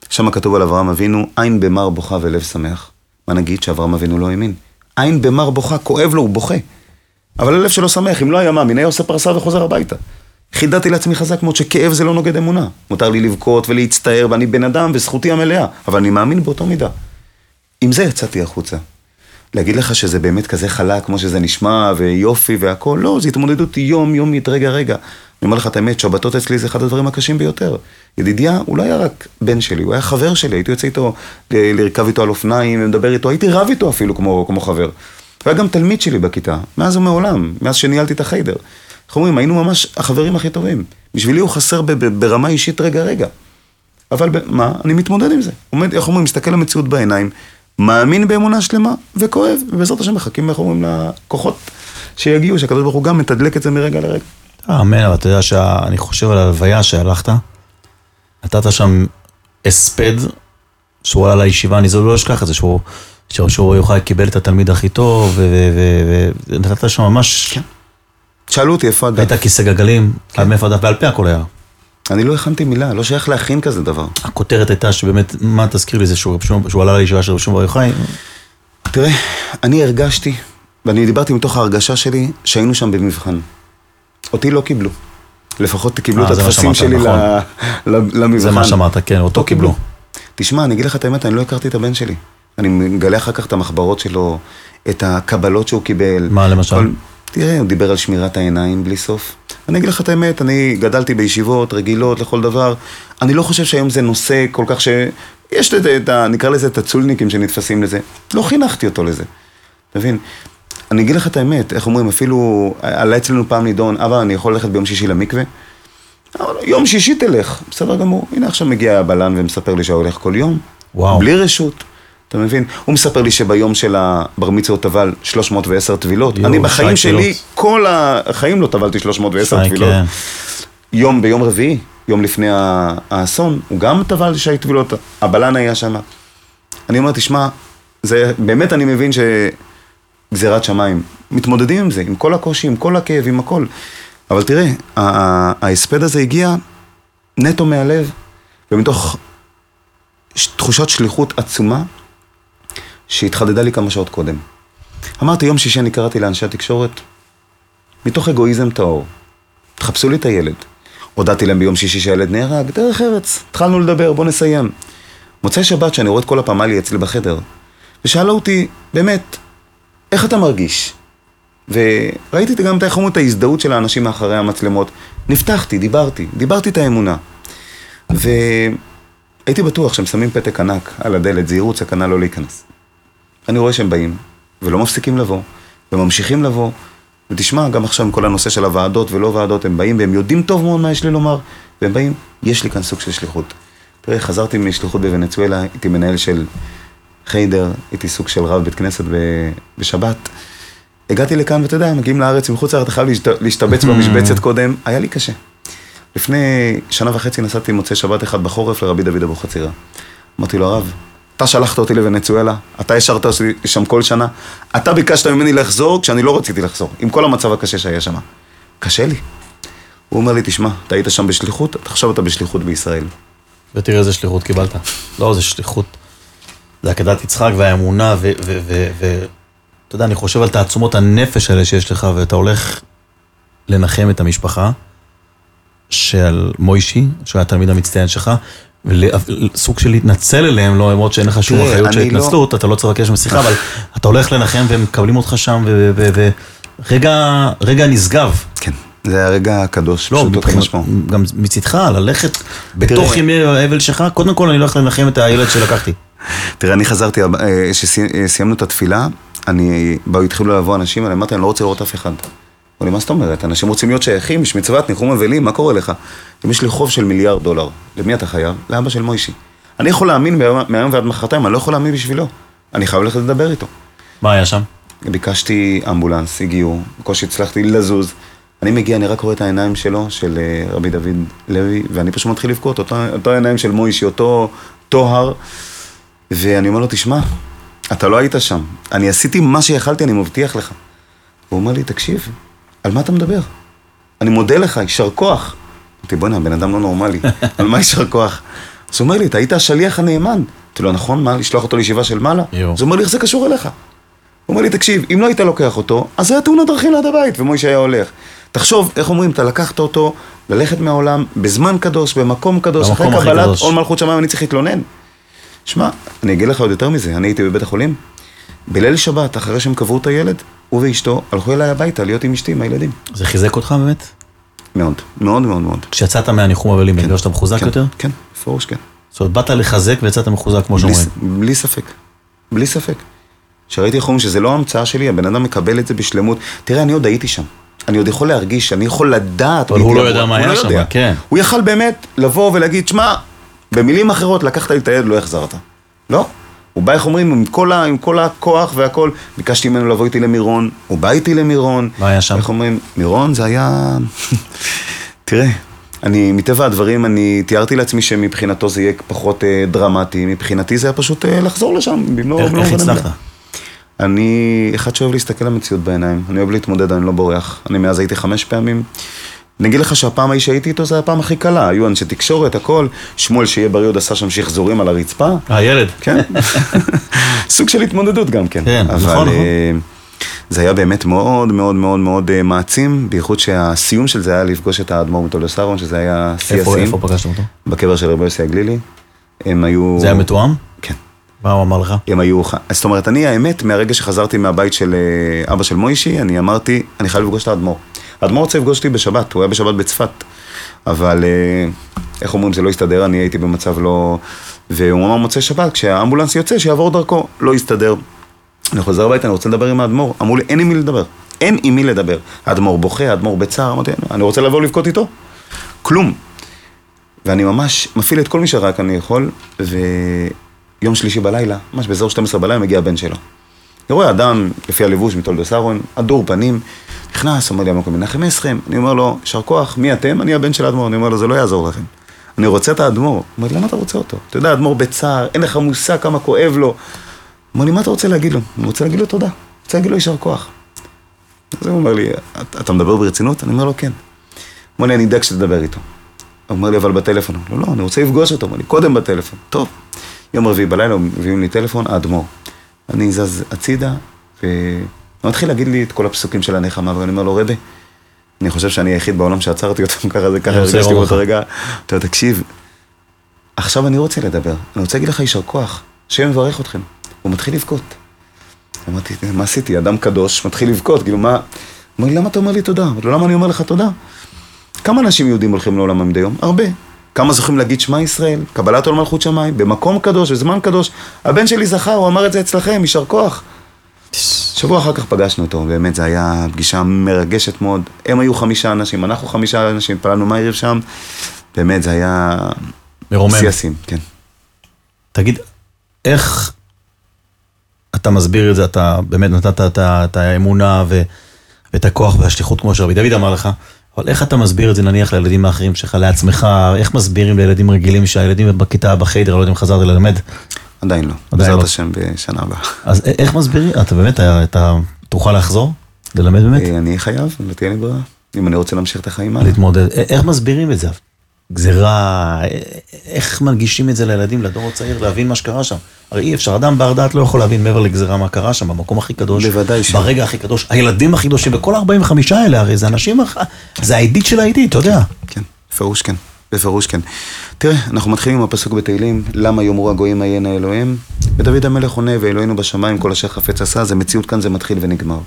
שם כתוב על אברהם אבינו, עין במר בוכה ולב שמח. מה נגיד שאברהם אבינו לא האמין? עין במר בוכה, כואב לו, הוא בוכה. אבל הלב שלו שמח, אם לא היה מאמין, היה עושה פרסה וחוזר הביתה. חידדתי לעצמי חזק מאוד שכאב זה לא נוגד אמונה. מותר לי לבכות ולהצטער, ואני בן אדם וזכותי המלאה, אבל אני מאמין באותו מידה. עם זה יצאתי החוצה. להגיד לך שזה באמת כזה חלק, כמו שזה נשמע, ויופי והכל, לא, זה התמודדות יום, יומית, רגע, רגע. אני אומר לך את האמת, שבתות אצלי זה אחד הדברים הקשים ביותר. ידידיה, הוא לא היה רק בן שלי, הוא היה חבר שלי, הייתי יוצא איתו, לרכב איתו על אופניים, ומדבר איתו, הייתי רב איתו אפילו כמו, כמו חבר. הוא היה גם תלמיד שלי בכיתה, מאז ומעולם, מאז שניהלתי את החיידר. איך אומרים, היינו ממש החברים הכי טובים. בשבילי הוא חסר ב- ב- ברמה אישית רגע, רגע. אבל ב- מה? אני מתמודד עם זה. עומד, איך אומרים, מסתכל למציאות בעיניים, מאמין באמונה שלמה וכואב, ובעזרת השם מחכים, איך אומרים, לכוחות שיגיעו, שהקדוש ברוך הוא גם מתדלק את זה מרגע לרגע. אמן, אבל אתה יודע שאני חושב על הלוויה שהלכת, נתת שם הספד, שהוא עלה לישיבה, אני לא אשכח את זה, שהוא, שהוא יוכל לקבל את התלמיד הכי טוב, ונתת שם ממש... כן. שאלו אותי איפה הדף. הייתה כיסא גלגלים, כן. מאיפה הדף, ועל פי הכל היה. אני לא הכנתי מילה, לא שייך להכין כזה דבר. הכותרת הייתה שבאמת, מה תזכיר לי זה, שהוא, שהוא עלה לישיבה של רשום בר יוחאי? תראה, אני הרגשתי, ואני דיברתי מתוך ההרגשה שלי, שהיינו שם במבחן. אותי לא קיבלו. לפחות קיבלו את התפסים שלי למבחן. זה מה שאמרת, כן, אותו קיבלו. תשמע, אני אגיד לך את האמת, אני לא הכרתי את הבן שלי. אני מגלה אחר כך את המחברות שלו, את הקבלות שהוא קיבל. מה למשל? תראה, הוא דיבר על שמירת העיניים בלי סוף. אני אגיד לך את האמת, אני גדלתי בישיבות רגילות לכל דבר. אני לא חושב שהיום זה נושא כל כך ש... יש את ה... נקרא לזה את הצולניקים שנתפסים לזה. לא חינכתי אותו לזה. תבין? אני אגיד לך את האמת, איך אומרים, אפילו, עלה אצלנו פעם נידון, אבא, אני יכול ללכת ביום שישי למקווה? יום שישי תלך, בסדר גמור. הנה עכשיו מגיע הבלן ומספר לי שהוא הולך כל יום. וואו. בלי רשות. אתה מבין? הוא מספר לי שביום של הבר מצוות טבל שלוש מאות ועשר טבילות. אני בחיים שלי, כל החיים לא טבלתי שלוש מאות ועשר טבילות. יום ביום רביעי, יום לפני האסון, הוא גם טבל שי טבילות, הבלן היה שם. אני אומר, תשמע, זה, באמת אני מבין שגזירת שמיים, מתמודדים עם זה, עם כל הקושי, עם כל הכאב, עם הכל. אבל תראה, ההספד הזה הגיע נטו מהלב, ומתוך תחושת שליחות עצומה, שהתחדדה לי כמה שעות קודם. אמרתי, יום שישי אני קראתי לאנשי התקשורת, מתוך אגואיזם טהור, תחפשו לי את הילד. הודעתי להם ביום שישי שהילד נהרג, דרך ארץ, התחלנו לדבר, בוא נסיים. מוצאי שבת שאני רואה את כל הפמלי אצלי בחדר, ושאלה אותי, באמת, איך אתה מרגיש? וראיתי גם את ההזדהות של האנשים מאחורי המצלמות. נפתחתי, דיברתי, דיברתי את האמונה. והייתי בטוח שהם שמים פתק ענק על הדלת, זהירות, סכנה לא להיכנס. אני רואה שהם באים, ולא מפסיקים לבוא, וממשיכים לבוא, ותשמע, גם עכשיו עם כל הנושא של הוועדות ולא ועדות, הם באים והם יודעים טוב מאוד מה יש לי לומר, והם באים, יש לי כאן סוג של שליחות. תראה, חזרתי משליחות בוונצואלה, הייתי מנהל של חיידר, הייתי סוג של רב בית כנסת בשבת. הגעתי לכאן, ואתה יודע, מגיעים לארץ, מחוץ לארץ, אתה חייב להשתבץ במשבצת קודם, היה לי קשה. לפני שנה וחצי נסעתי מוצאי שבת אחד בחורף לרבי דוד אבוחצירא. אמרתי לו, הרב, אתה שלחת אותי לוונצואלה, אתה השארת אותי שם כל שנה, אתה ביקשת ממני לחזור כשאני לא רציתי לחזור, עם כל המצב הקשה שהיה שם. קשה לי. הוא אומר לי, תשמע, אתה היית שם בשליחות, עכשיו אתה בשליחות בישראל. ותראה איזה שליחות קיבלת. לא, זה שליחות. זה עקדת יצחק והאמונה, ואתה יודע, אני חושב על תעצומות הנפש האלה שיש לך, ואתה הולך לנחם את המשפחה של מוישי, שהוא התלמיד המצטיין שלך, וסוג של להתנצל אליהם, לא אמרות שאין לך שום אחריות של התנצלות, אתה לא צריך לבקש משיחה, אבל אתה הולך לנחם והם מקבלים אותך שם, ורגע נשגב. כן, זה הרגע הקדוש, לא, גם מצדך, ללכת בתוך ימי האבל שלך, קודם כל אני הולך לנחם את הילד שלקחתי. תראה, אני חזרתי, שסיימנו את התפילה, אני, באו התחילו לבוא אנשים, אני אמרתי, אני לא רוצה לראות אף אחד. אמרו לי, מה זאת אומרת? אנשים רוצים להיות שייכים, יש מצוות, ניחום אבלים, מה קורה לך? אם יש לי חוב של מיליארד דולר, למי אתה חייב? לאבא של מוישי. אני יכול להאמין מהיום ועד מחרתיים, אני לא יכול להאמין בשבילו. אני חייב ללכת לדבר איתו. מה היה שם? ביקשתי אמבולנס, הגיעו, בקושי הצלחתי לזוז. אני מגיע, אני רק רואה את העיניים שלו, של רבי דוד לוי, ואני פשוט מתחיל לבכות, אותו, אותו העיניים של מוישי, אותו טוהר, ואני אומר לו, תשמע, אתה לא היית שם. אני עשיתי מה שיכלתי, אני מבטיח לך. הוא אומר לי, תקשיב, על מה אתה מדבר? אני מודה לך, יישר כוח. אמרתי, בוא'נה, בן אדם לא נורמלי. על מה יישר כוח? אז הוא אומר לי, אתה היית השליח הנאמן. אמרתי לו, נכון, מה, לשלוח אותו לישיבה של מעלה? אז הוא אומר לי, איך זה קשור אליך? הוא אומר לי, תקשיב, אם לא היית לוקח אותו, אז זה היה תאונת דרכים ליד הבית, ומוישה היה הולך. תחשוב, איך אומרים, אתה לקחת אותו, ללכת מהעולם, בזמן קדוש, במקום קדוש, אחרי קבלת עול מלכות שמיים, אני צריך להתלונן. שמע, אני אגיד לך עוד יותר מזה, אני הייתי בבית החולים, בליל שבת, אחרי שהם קברו את הילד, הוא ואשתו הלכו אליי הביתה, להיות עם אשתי, עם הילדים. זה חיזק אותך באמת? מאוד, מאוד מאוד מאוד. כשיצאת מהניחום אבלים, בגלל שאתה מחוזק יותר? כן, פרוש, כן. זאת אומרת, באת לחזק ויצאת מחוזק, כמו שאומרים. בלי ספק, בלי ספק. שראיתי יכולים שזה לא המצאה שלי, הבן אדם מקבל את זה בשלמות. תראה, אני עוד הייתי שם. אני עוד יכול להרגיש, אני יכול לדעת. אבל הוא לא יודע מה היה שם, כן. הוא יכל באמת לבוא ולהגיד, שמע, במילים אחרות, לקחת לי את היד, לא החזרת. לא. הוא בא, איך אומרים, עם כל, ה, עם כל הכוח והכל, ביקשתי ממנו לבוא איתי למירון, הוא בא איתי למירון. מה היה שם? איך אומרים, מירון זה היה... תראה, אני, מטבע הדברים, אני תיארתי לעצמי שמבחינתו זה יהיה פחות אה, דרמטי, מבחינתי זה היה פשוט אה, לחזור לשם. במלוא, איך, איך הצלחת? אני, אחד שאוהב להסתכל למציאות בעיניים, אני אוהב להתמודד, אני לא בורח. אני מאז הייתי חמש פעמים. אני אגיד לך שהפעם האיש שהייתי איתו זה היה הפעם הכי קלה, היו אנשי תקשורת, הכל, שמואל שיהיה בריא עוד עשה שם שחזורים על הרצפה. הילד. כן. סוג של התמודדות גם כן. כן, אבל, נכון, נכון. זה היה באמת מאוד מאוד מאוד מאוד מעצים, בייחוד שהסיום של זה היה לפגוש את האדמו"ר מתולדות אהרון, שזה היה שיא השיאים. איפה פגשתם אותו? בקבר של רבי יוסי הגלילי. הם היו... זה היה מתואם? כן. מה הוא אמר לך? הם היו... זאת אומרת, אני האמת, מהרגע שחזרתי מהבית של אבא של מוישי, אני אמרתי, אני חייב לפגוש את האדמו"ר. האדמו"ר רוצה לפגוש אותי בשבת, הוא היה בשבת בצפת. אבל, איך אומרים, זה לא הסתדר, אני הייתי במצב לא... והוא אמר מוצא שבת, כשהאמבולנס יוצא, שיעבור דרכו, לא הסתדר. אני חוזר הביתה, אני רוצה לדבר עם האדמו"ר. אמרו לי, אין עם מי לדבר. אין עם מי לדבר. האדמו"ר בוכה, האדמו"ר בצער, אמרתי, אני רוצה לבוא לבכות איתו. כלום. ואני ממש מפעיל את כל מי שרק אני יכול, ויום שלישי בלילה, ממש באזור שתים עשרה בלילה, מגיע הבן שלו. אני רואה אדם, לפי הלבוש מתולדות אהרון, אדור פנים, נכנס, אומר לי, המקום מנחם אסכם, אני אומר לו, שר כוח, מי אתם? אני הבן של האדמו"ר, אני אומר לו, זה לא יעזור לכם. אני רוצה את האדמו"ר. הוא אומר לי, למה אתה רוצה אותו? אתה יודע, האדמו"ר בצער, אין לך מושג כמה כואב לו. אומר לי, מה אתה רוצה להגיד לו? אני רוצה להגיד לו תודה, אני רוצה להגיד לו יישר כוח. אז הוא אומר לי, אתה מדבר ברצינות? אני אומר לו, כן. אומר לי, אני אדאג שתדבר איתו. הוא אומר לי, אבל בטלפון. לא, לא, אני רוצה לפגוש אותו. אומר לי, קודם בטלפון. טוב. יום רביעי בלילה, מביאים לי טלפון, האדמו"ר. אני זז הצידה, ואני מתחיל להגיד לי את כל הפסוקים של הנחמה, ואני אומר לו, רבי, אני חושב שאני היחיד בעולם שעצרתי אותם, ככה זה, ככה הרגשתי באותו רגע. אתה יודע, תקשיב, עכשיו אני רוצה לדבר. אני רוצה להגיד לך יישר כוח, השם מברך אתכם. הוא מתחיל לבכות. אמרתי, מה עשיתי? אדם קדוש מתחיל לבכות, כאילו מה... אמר לי, למה אתה אומר לי תודה? אמרתי לו, למה אני אומר לך תודה? כמה אנשים יהודים הולכים לעולם מדי יום? הרבה. כמה זוכים להגיד שמע ישראל, קבלת עול מלכות שמיים, במקום קדוש, בזמן קדוש. הבן שלי זכר, הוא אמר את זה אצלכם, יישר כוח. שבוע אחר כך פגשנו אותו, באמת זו הייתה פגישה מרגשת מאוד. הם היו חמישה אנשים, אנחנו חמישה אנשים, פעלנו מהערב שם. באמת זה היה... מרומם. סייסים, כן. תגיד, איך... אתה מסביר את זה, אתה באמת נתת את, את האמונה ו, ואת הכוח והשליחות כמו שרבי דוד אמר לך, אבל איך אתה מסביר את זה נניח לילדים האחרים שלך, לעצמך, איך מסבירים לילדים רגילים שהילדים בכיתה, בחדר, לא יודעים חזרתי ללמד? עדיין לא, בעזרת השם בשנה הבאה. אז איך מסבירים? אתה באמת, אתה תוכל לחזור? ללמד באמת? אני חייב, לא תהיה לי ברירה, אם אני רוצה להמשיך את החיים האלה. להתמודד, איך מסבירים את זה? גזירה, איך מנגישים את זה לילדים, לדור הצעיר, להבין מה שקרה שם. הרי אי אפשר, אדם בר דעת לא יכול להבין מעבר לגזירה מה קרה שם, במקום הכי קדוש, ברגע הכי קדוש, הילדים הכי קדושים, וכל ה-ארבעים וחמישה האלה, הרי זה אנשים, זה העידית של העידית, אתה יודע. כן, בפירוש כן, בפירוש כן. תראה, אנחנו מתחילים עם הפסוק בתהילים, למה יאמרו הגויים עיינה אלוהים, ודוד המלך עונה, ואלוהינו בשמיים, כל אשר חפץ עשה, זה מציאות כאן, זה מתחיל ונגמר.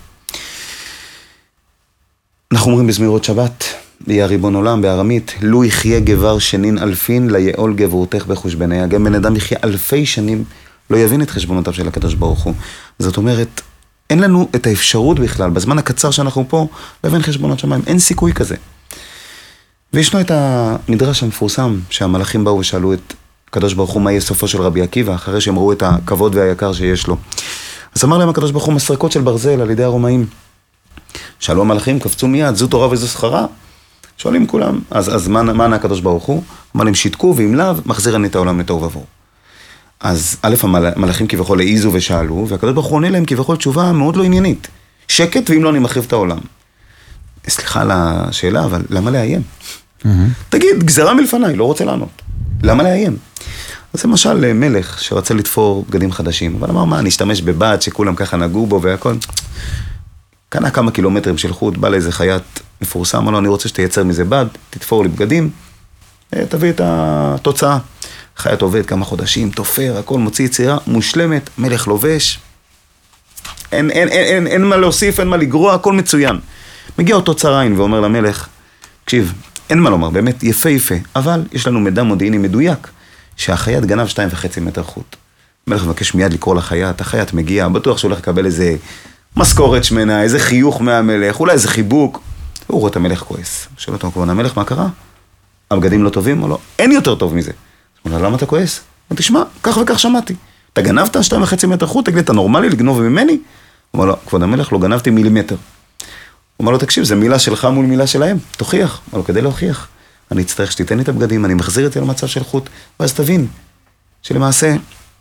אנחנו אומרים בזמירות שבת, יהיה ריבון עולם בארמית, לו יחיה גבר שנין אלפין, ליעול גבורתך בחושבניה. גם בן אדם יחיה אלפי שנים, לא יבין את חשבונותיו של הקדוש ברוך הוא. זאת אומרת, אין לנו את האפשרות בכלל, בזמן הקצר שאנחנו פה, להבין חשבונות שמיים, אין סיכוי כזה. וישנו את המדרש המפורסם, שהמלאכים באו ושאלו את הקדוש ברוך הוא, מה יהיה סופו של רבי עקיבא, אחרי שהם ראו את הכבוד והיקר שיש לו. אז אמר להם הקדוש ברוך הוא, מסרקות של ברזל על ידי הרומאים. שאלו המלאכים, קפצו מיד, זו תורה וזו שכרה. שואלים כולם, אז, אז מה, מה ענה הקדוש ברוך הוא? אמר להם, שיתקו, ואם לאו, מחזיר אני את העולם לתוהו ובוהו. אז א' המלאכים כביכול העיזו ושאלו, והקדוש ברוך הוא עונה להם כביכול תשובה מאוד לא עניינית. שקט, ואם לא אני מחריב את העולם. סליחה על השאלה, אבל למה לאיים? Mm-hmm. תגיד, גזרה מלפניי, לא רוצה לענות. למה לאיים? אז למשל מלך שרצה לתפור בגדים חדשים, אבל אמר, מה, אני אשתמש בבד שכולם ככה נגעו בו והכל. קנה כמה קילומטרים של חוט, בא לאיזה חיית מפורסם, אמר לו, אני רוצה שתייצר מזה בד, תתפור לי בגדים, תביא את התוצאה. חיית עובד כמה חודשים, תופר, הכל מוציא יצירה מושלמת, מלך לובש, אין, אין, אין, אין, אין מה להוסיף, אין מה לגרוע, הכל מצוין. מגיע אותו צריין ואומר למלך, תקשיב, אין מה לומר, באמת יפה יפה, אבל יש לנו מידע מודיעיני מדויק, שהחיית גנב שתיים וחצי מטר חוט. המלך מבקש מיד לקרוא לחיית, החיית מגיע, בטוח שהוא הולך לקבל איזה משכורת שמנה, איזה חיוך מהמלך, אולי איזה חיבוק. הוא רואה את המלך כועס. שואל אותו, כמובן, המלך, מה קרה? הבגדים לא טובים או לא? אין יותר טוב מזה. הוא אומר, למה אתה כועס? הוא תשמע, כך וכך שמעתי. אתה גנבת שתיים וחצי מטר חוט, תגיד, אתה נורמלי לגנוב ממני? הוא אומר לו, כבוד המלך, לא גנבתי מילימטר. הוא אומר לו, תקשיב, זה מילה שלך מול מילה שלהם, תוכיח. הוא אומר לו, כדי להוכיח, אני אצטרך שתיתן לי את הבגדים, אני מחזיר את זה למצב של חוט, ואז תבין שלמעשה,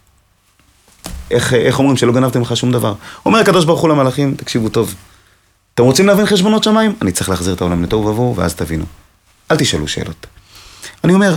איך, איך אומרים שלא גנבתם לך שום דבר. אומר הקדוש ברוך הוא למלאכים, תקשיבו טוב, אתם רוצים להבין חשבונות שמיים? אני צריך להחזיר את העולם לתוהו ובוהו, ואז תבינו. אל תשאלו שאלות. אני אומר,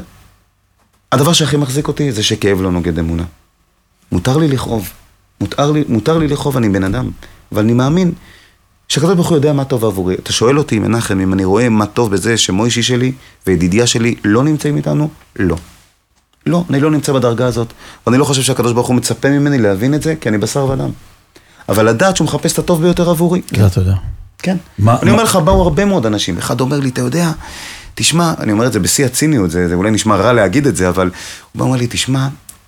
הדבר שהכי מחזיק אותי זה שכאב לא נוגד אמונה. מותר לי לכאוב, מותר לי, מותר לי לכאוב, אני בן אדם, אבל אני מאמין שהקדוש ברוך הוא יודע מה טוב עבורי. אתה שואל אותי, מנחם, אם אני רואה מה טוב בזה שמוישי שלי וידידיה שלי לא נמצאים איתנו? לא. לא, אני לא נמצא בדרגה הזאת, ואני לא חושב שהקדוש ברוך הוא מצפה ממני להבין את זה, כי אני בשר ודם. אבל לדעת שהוא מחפש את הטוב ביותר עבורי. זה אתה יודע. כן. אני אומר לך, באו הרבה מאוד אנשים. אחד אומר לי, אתה יודע, תשמע, אני אומר את זה בשיא הציניות, זה, זה אולי נשמע רע להגיד את זה, אבל הוא אומר לי, תשמע,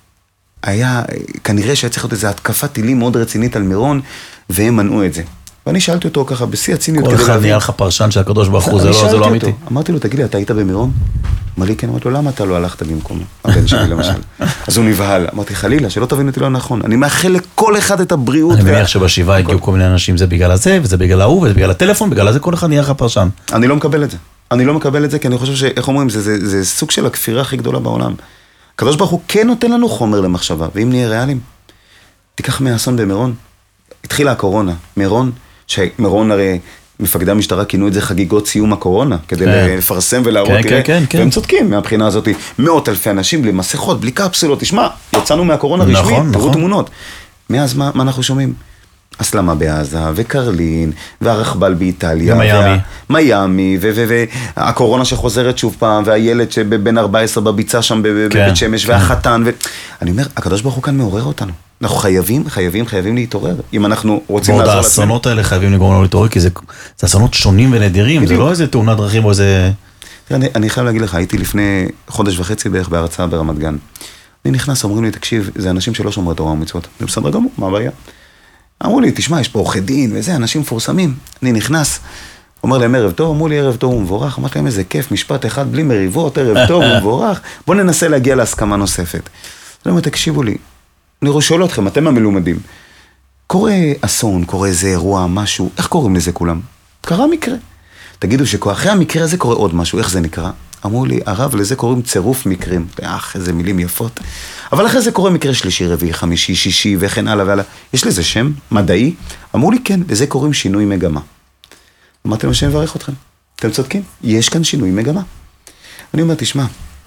היה, כנראה שהיה צריך להיות איזו התקפת טילים מאוד רצינית על מירון, והם מנעו את זה. ואני שאלתי אותו ככה, בשיא הציניות, כל אחד נהיה לך פרשן של הקדוש ברוך הוא, זה לא אמיתי. אמרתי לו, תגיד לי, אתה היית במירון? אמר לי, כן, אמרתי לו, למה אתה לא הלכת במקום? הבן שלי למשל. אז הוא נבהל. אמרתי, חלילה, שלא תבין אותי לא נכון. אני מאחל לכל אחד את הבריאות. אני מניח שבשבעה הגיעו כל מיני אנשים, זה בגלל הזה, וזה בגלל ההוא, וזה בגלל הטלפון, בגלל הזה כל אחד נהיה לך פרשן. אני לא מקבל את זה. אני לא מקבל את זה, כי אני חושב שאיך אומרים, זה סוג של הכפירה הכי גדולה בעולם. הקדוש ברוך הוא כן נותן לנו חומר למחשבה, ואם נהיה ריאליים, תיקח מהאסון במירון. התחילה הקורונה. מירון, שמירון הרי מפקדי המשטרה כינו את זה חגיגות סיום הקורונה, כדי לפרסם ולהראות, תראה, והם צודקים מהבחינה הזאת, מאות אלפי אנשים בלי מסכות, בלי קפסולות, תשמע, יצאנו מהקורונה רשמית, תראו תמונות. מאז מה אנחנו שומעים? הסלמה בעזה, וקרלין, והרכבל באיטליה, ומיימי. מיימי, והקורונה שחוזרת שוב פעם, והילד שבין ארבע עשרה בביצה שם בבית שמש, והחתן, אני אומר, הקדוש ברוך הוא כאן מעורר אותנו. אנחנו חייבים, חייבים, חייבים להתעורר. אם אנחנו רוצים לעזור לעצמנו. ועוד האסונות האלה חייבים לגרום לנו להתעורר, כי זה אסונות שונים ונדירים, זה לא איזה תאונת דרכים או איזה... אני חייב להגיד לך, הייתי לפני חודש וחצי בערך בהרצאה ברמת גן. אני נכנס, אומרים לי, תקשיב, זה אנשים שלא שומרי תורה ומצוות. זה בסדר גמור, מה הבעיה? אמרו לי, תשמע, יש פה עורכי דין וזה, אנשים מפורסמים. אני נכנס, אומר להם ערב טוב, אמרו לי ערב טוב ומבורך, אמרתי להם איזה כיף, משפט אחד בלי מריבות, ערב טוב ומבורך, בואו ננסה להגיע להסכמה נוספת. אני אומר, תקשיבו לי, אני שואל אתכם, אתם המלומדים, קורה אסון, קורה איזה אירוע, משהו, איך קוראים לזה כולם? קרה מקרה. תגידו שאחרי המקרה הזה קורה עוד משהו, איך זה נקרא? אמרו לי, הרב, לזה קוראים צירוף מקרים. אך, איזה מילים יפות. אבל אחרי זה קורה מקרה שלישי, רביעי, חמישי, שישי, וכן הלאה והלאה. יש לזה שם מדעי? אמרו לי, כן, לזה קוראים שינוי מגמה. אמרתי להם, השם יברך אתכם. אתם צודקים, יש כאן שינוי מגמה. אני אומר, תשמע,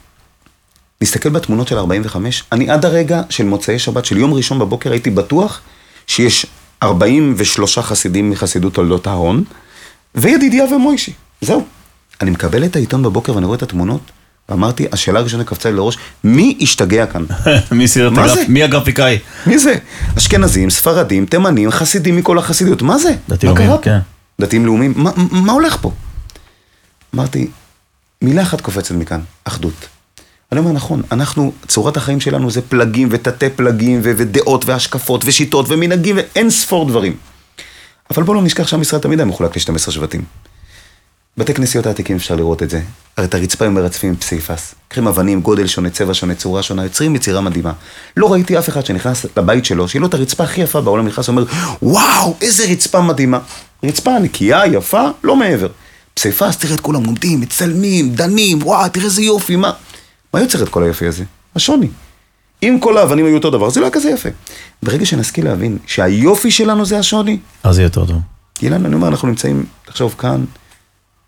נסתכל בתמונות של ארבעים וחמש, אני עד הרגע של מוצאי שבת, של יום ראשון בבוקר, הייתי בטוח שיש ארבעים ושלושה חסידים מחסידות תולדות ההון, וידידיה ומוישי. זהו. אני מקבל את העיתון בבוקר ואני רואה את התמונות, ואמרתי, השאלה הראשונה קפצה לי לראש, מי השתגע כאן? מי סרט הגרפ... מי הגרפיקאי? מי זה? אשכנזים, ספרדים, תימנים, חסידים מכל החסידיות, מה זה? דתיים לאומיים, כן. דתיים לאומיים, מה, מה הולך פה? אמרתי, מילה אחת קופצת מכאן, אחדות. אני אומר, נכון, אנחנו, צורת החיים שלנו זה פלגים ותתי פלגים ו- ודעות והשקפות ושיטות ומנהגים ואין ספור דברים. אבל בואו לא נשכח שהמשרד תמיד היה מחולק ל-שנים עשר שבטים. בתי כנסיות העתיקים אפשר לראות את זה. הרי את הרצפה הם מרצפים עם פסיפס. קרים אבנים, גודל שונה, צבע שונה, צורה שונה, יוצרים יצירה מדהימה. לא ראיתי אף אחד שנכנס לבית שלו, שיהיה לו את הרצפה הכי יפה בעולם, נכנס ואומר, וואו, איזה רצפה מדהימה. רצפה נקייה, יפה, לא מעבר. פסיפס, תראה את כולם עומדים, מצלמים, דנים, וואו, תראה איזה יופי, מה? מה יוצר את כל היפי הזה? השוני. אם כל האבנים היו אותו דבר, זה לא היה כזה יפה. ברגע שנשכיל להבין שהיופי שלנו זה השוני, אז זה יותר טוב. אילן, אני אומר, אנחנו נמצאים, תחשוב כאן,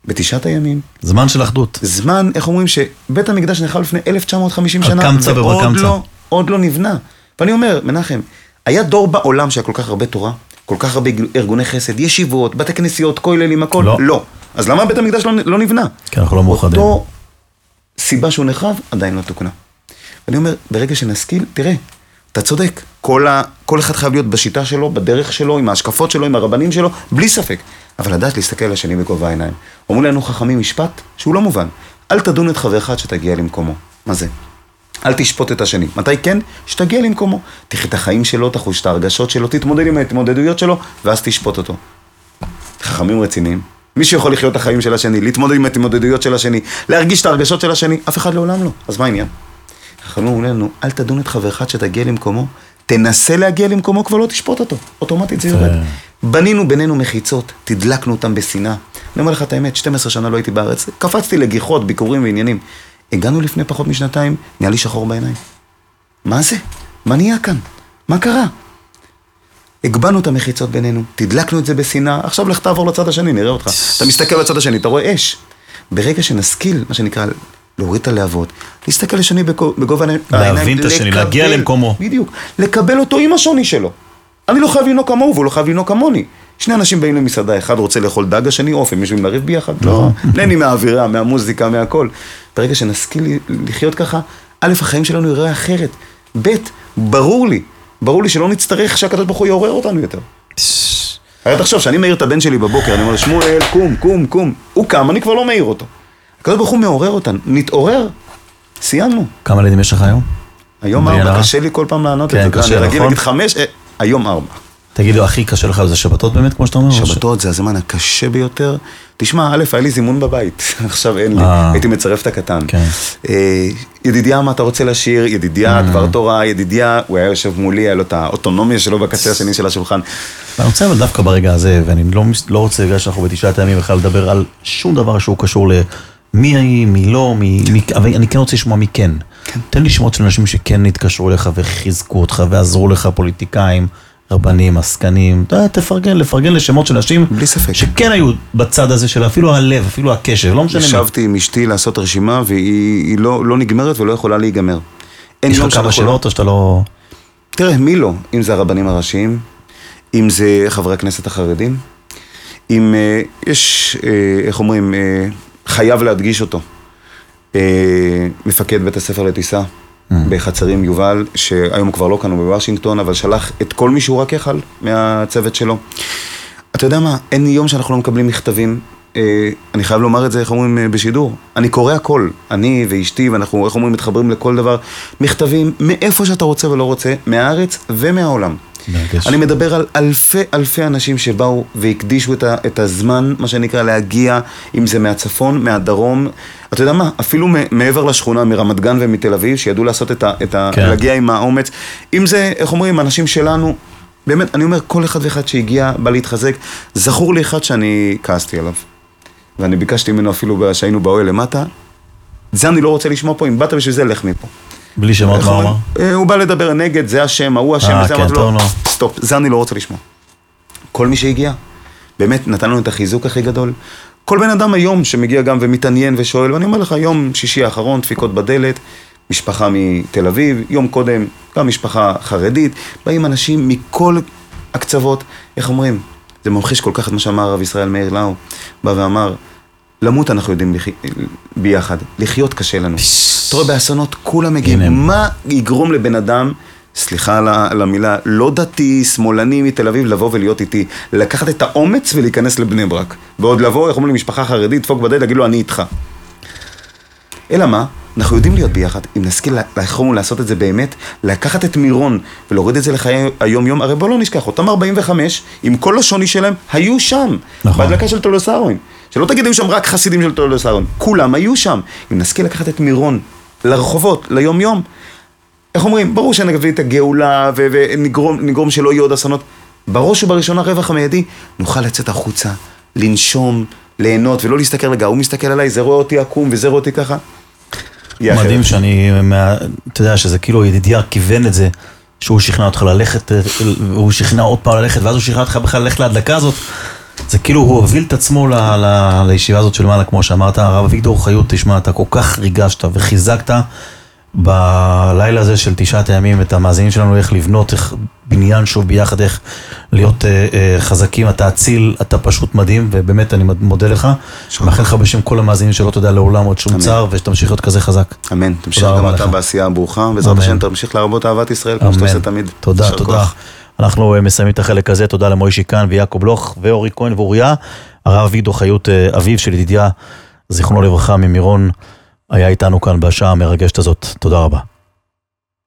בתשעת הימים. זמן של אחדות. זמן, איך אומרים, שבית המקדש נחל לפני אלף תשע מאות וחמישים שנה, קמצא ועוד לא, עוד לא נבנה. ואני אומר, מנחם, היה דור בעולם שהיה כל כך הרבה תורה, כל כך הרבה ארגוני חסד, ישיבות, בתי כנסיות, כוללים, הכל? לא. לא. אז למה בית המקדש לא, לא נבנה? כי אנחנו לא מאוחדים. אותו סיבה שהוא נחרב, עדיין לא תוקנה. ואני אומר, ברגע שנשכיל, תראה, אתה צודק. כל, ה, כל אחד חייב להיות בשיטה שלו, בדרך שלו, עם ההשקפות שלו, עם הרבנים שלו, בלי ספק. אבל לדעת להסתכל לשני בגובה העיניים. אומרים לנו חכמים משפט שהוא לא מובן. אל תדון את חברך עד שתגיע למקומו. מה זה? אל תשפוט את השני. מתי כן? שתגיע למקומו. תחי את החיים שלו, תחוש את ההרגשות שלו, תתמודד עם ההתמודדויות שלו, ואז תשפוט אותו. חכמים רציניים. מי שיכול לחיות את החיים של השני, להתמודד עם ההתמודדויות של השני, להרגיש את ההרגשות של השני, אף אחד לעולם לא. אז מה העניין? חכמים אומרים לנו, אל תדון את חברך עד שתגיע למקומו, תנסה להגיע למקומו, כבר לא תשפוט אותו. אוטומטית זה יורד. בנינו בינינו מחיצות, תדלקנו אותם בשנאה. אני אומר לך את האמת, שתים עשרה שנה לא הייתי בארץ, קפצתי לגיחות, ביקורים ועניינים. הגענו לפני פחות משנתיים, נהיה לי שחור בעיניים. מה זה? מה נהיה כאן? מה קרה? הגבנו את המחיצות בינינו, תדלקנו את זה בשנאה, עכשיו לך תעבור לצד השני, נראה אותך. אתה מסתכל לצד השני, אתה רואה אש. ברגע שנשכיל, מה שנקרא, להוריד את הלהבות, להסתכל לשני בגובה העיניים, להבין את השני, להגיע למקומו. בדיוק, לקבל אותו עם השוני שלו. אני לא חייב לנהוג כמוהו, והוא לא חייב לנהוג כמוני. שני אנשים באים למסעדה, אחד רוצה לאכול דג, השני אופן, מישהו לריב ביחד? לא. נהני מהאווירה, מהמוזיקה, מהכל. ברגע שנשכיל לחיות ככה, א', החיים שלנו יראה אחרת. ב', ברור לי, ברור לי שלא נצטרך שהקדוש ברוך הוא יעורר אותנו יותר. הרי תחשוב, שאני מעיר את הבן שלי בבוקר, אני אומר, שמואל, קום, קום, קום. הוא קם, אני כבר לא מעיר אותו. הקדוש ברוך הוא מעורר אותנו. נתעורר, סיימנו. כמה ילדים יש לך היום? היום ארבע, קשה לי כל פעם לענות את זה. אני רגיל להגיד חמש, היום ארבע. תגידו, הכי קשה לך זה שבתות באמת, כמו שאתה אומר? שבתות זה הזמן הקשה ביותר. תשמע, א', היה לי זימון בבית, עכשיו אין לי, הייתי מצרף את הקטן. ידידיה, מה אתה רוצה לשיר? ידידיה, דבר תורה, ידידיה, הוא היה יושב מולי, היה לו את האוטונומיה שלו בקצה השני של השולחן. אני רוצה אבל דווקא ברגע הזה, ואני לא רוצה בגלל שאנחנו בתשעת הימים בכלל לדבר על שום דבר שהוא קשור למי היא, מי לא, אבל אני כן רוצה לשמוע מי כן. תן לי שמות של אנשים שכן התקשרו לך וחיזקו אותך ועזרו לך, פוליטיקאים, רבנים, עסקנים, תפרגן, לפרגן לשמות של אנשים שכן היו בצד הזה של אפילו הלב, אפילו הקשב, לא משנה. ישבתי עם אשתי לעשות רשימה והיא לא, לא נגמרת ולא יכולה להיגמר. יש לך כמה שמות או שאתה לא... תראה, מי לא? אם זה הרבנים הראשיים, אם זה חברי הכנסת החרדים, אם יש, איך אומרים, חייב להדגיש אותו, מפקד בית הספר לטיסה, בחצרים יובל, שהיום הוא כבר לא כאן, הוא בוושינגטון, אבל שלח את כל מי שהוא רק יכל מהצוות שלו. אתה יודע מה? אין יום שאנחנו לא מקבלים מכתבים. אני חייב לומר את זה, איך אומרים, בשידור. אני קורא הכל. אני ואשתי, ואנחנו, איך אומרים, מתחברים לכל דבר. מכתבים מאיפה שאתה רוצה ולא רוצה, מהארץ ומהעולם. אני מדבר על אלפי אלפי אנשים שבאו והקדישו את, ה, את הזמן, מה שנקרא, להגיע, אם זה מהצפון, מהדרום, אתה יודע מה, אפילו מעבר לשכונה, מרמת גן ומתל אביב, שידעו לעשות את ה, את ה, כן. להגיע עם האומץ, אם זה, איך אומרים, אנשים שלנו, באמת, אני אומר, כל אחד ואחד שהגיע, בא להתחזק, זכור לי אחד שאני כעסתי עליו, ואני ביקשתי ממנו אפילו שהיינו באוהל למטה, זה אני לא רוצה לשמוע פה, אם באת בשביל זה, לך מפה. בלי שמות מה אומר? הוא בא לדבר נגד, זה השם, הוא השם, זה אמרת לו, סטופ, זה אני לא רוצה לשמוע. כל מי שהגיע, באמת נתנו את החיזוק הכי גדול. כל בן אדם היום שמגיע גם ומתעניין ושואל, ואני אומר לך, יום שישי האחרון, דפיקות בדלת, משפחה מתל אביב, יום קודם, גם משפחה חרדית, באים אנשים מכל הקצוות, איך אומרים? זה ממחיש כל כך את מה שאמר הרב ישראל מאיר לאו, בא ואמר, למות אנחנו יודעים ביחד, לחיות קשה לנו. אתה רואה, באסונות כולם מגיעים. מה יגרום לבן אדם, סליחה על המילה, לא דתי, שמאלני מתל אביב, לבוא ולהיות איתי, לקחת את האומץ ולהיכנס לבני ברק, ועוד לבוא, איך אומרים, למשפחה חרדית, דפוק בדלת, להגיד לו, אני איתך. אלא מה? אנחנו יודעים להיות ביחד, אם נשכיל לאחרון לעשות את זה באמת, לקחת את מירון ולהוריד את זה לחיי היום-יום, הרי בוא לא נשכח, אותם ארבעים וחמש, עם כל השוני שלהם, היו שם, נכון. בהדלקה של תולדות אהרון. שלא תגיד, היו שם רק חסידים של תולדות אהרון, כולם היו שם. אם נשכיל לקחת את מירון לרחובות, ליום-יום, איך אומרים? ברור שנביא את הגאולה ונגרום שלא יהיו עוד אסונות. בראש ובראשונה רווח המיידי, נוכל לצאת החוצה, לנשום, ליהנות ולא להסתכל רגע, הוא מסתכל עליי, זה רואה אותי עקום וזה רואה אותי ככה. מדהים שאני, אתה יודע, שזה כאילו ידידיה כיוון את זה, שהוא שכנע אותך ללכת, והוא שכנע עוד פעם ללכת, ואז הוא שכנע אותך בכלל ללכת להדלקה הזאת. זה כאילו הוא הוביל את עצמו ל, ל, לישיבה הזאת של מעלה, כמו שאמרת, הרב אביגדור חיות, תשמע, אתה כל כך ריגשת וחיזקת בלילה הזה של תשעת הימים את המאזינים שלנו, איך לבנות, איך בניין שוב ביחד, איך להיות אה, אה, חזקים, אתה אציל, אתה פשוט מדהים, ובאמת אני מודה לך, מאחל לך בשם כל המאזינים שלא תדע לעולם עוד שום צער, ושתמשיך להיות כזה חזק. אמן, תמשיך גם אתה בעשייה הברוכה, בעזרת השם תמשיך להרבות אהבת ישראל, כמו שאתה עושה תמיד. תודה, תודה. אנחנו מסיימים את החלק הזה, תודה למוישי כאן ויעקב בלוך ואורי כהן ואוריה, הרב אביגדור חיות, אביו של ידידיה, זיכרונו לברכה ממירון, היה איתנו כאן בשעה המרגשת הזאת. תודה רבה.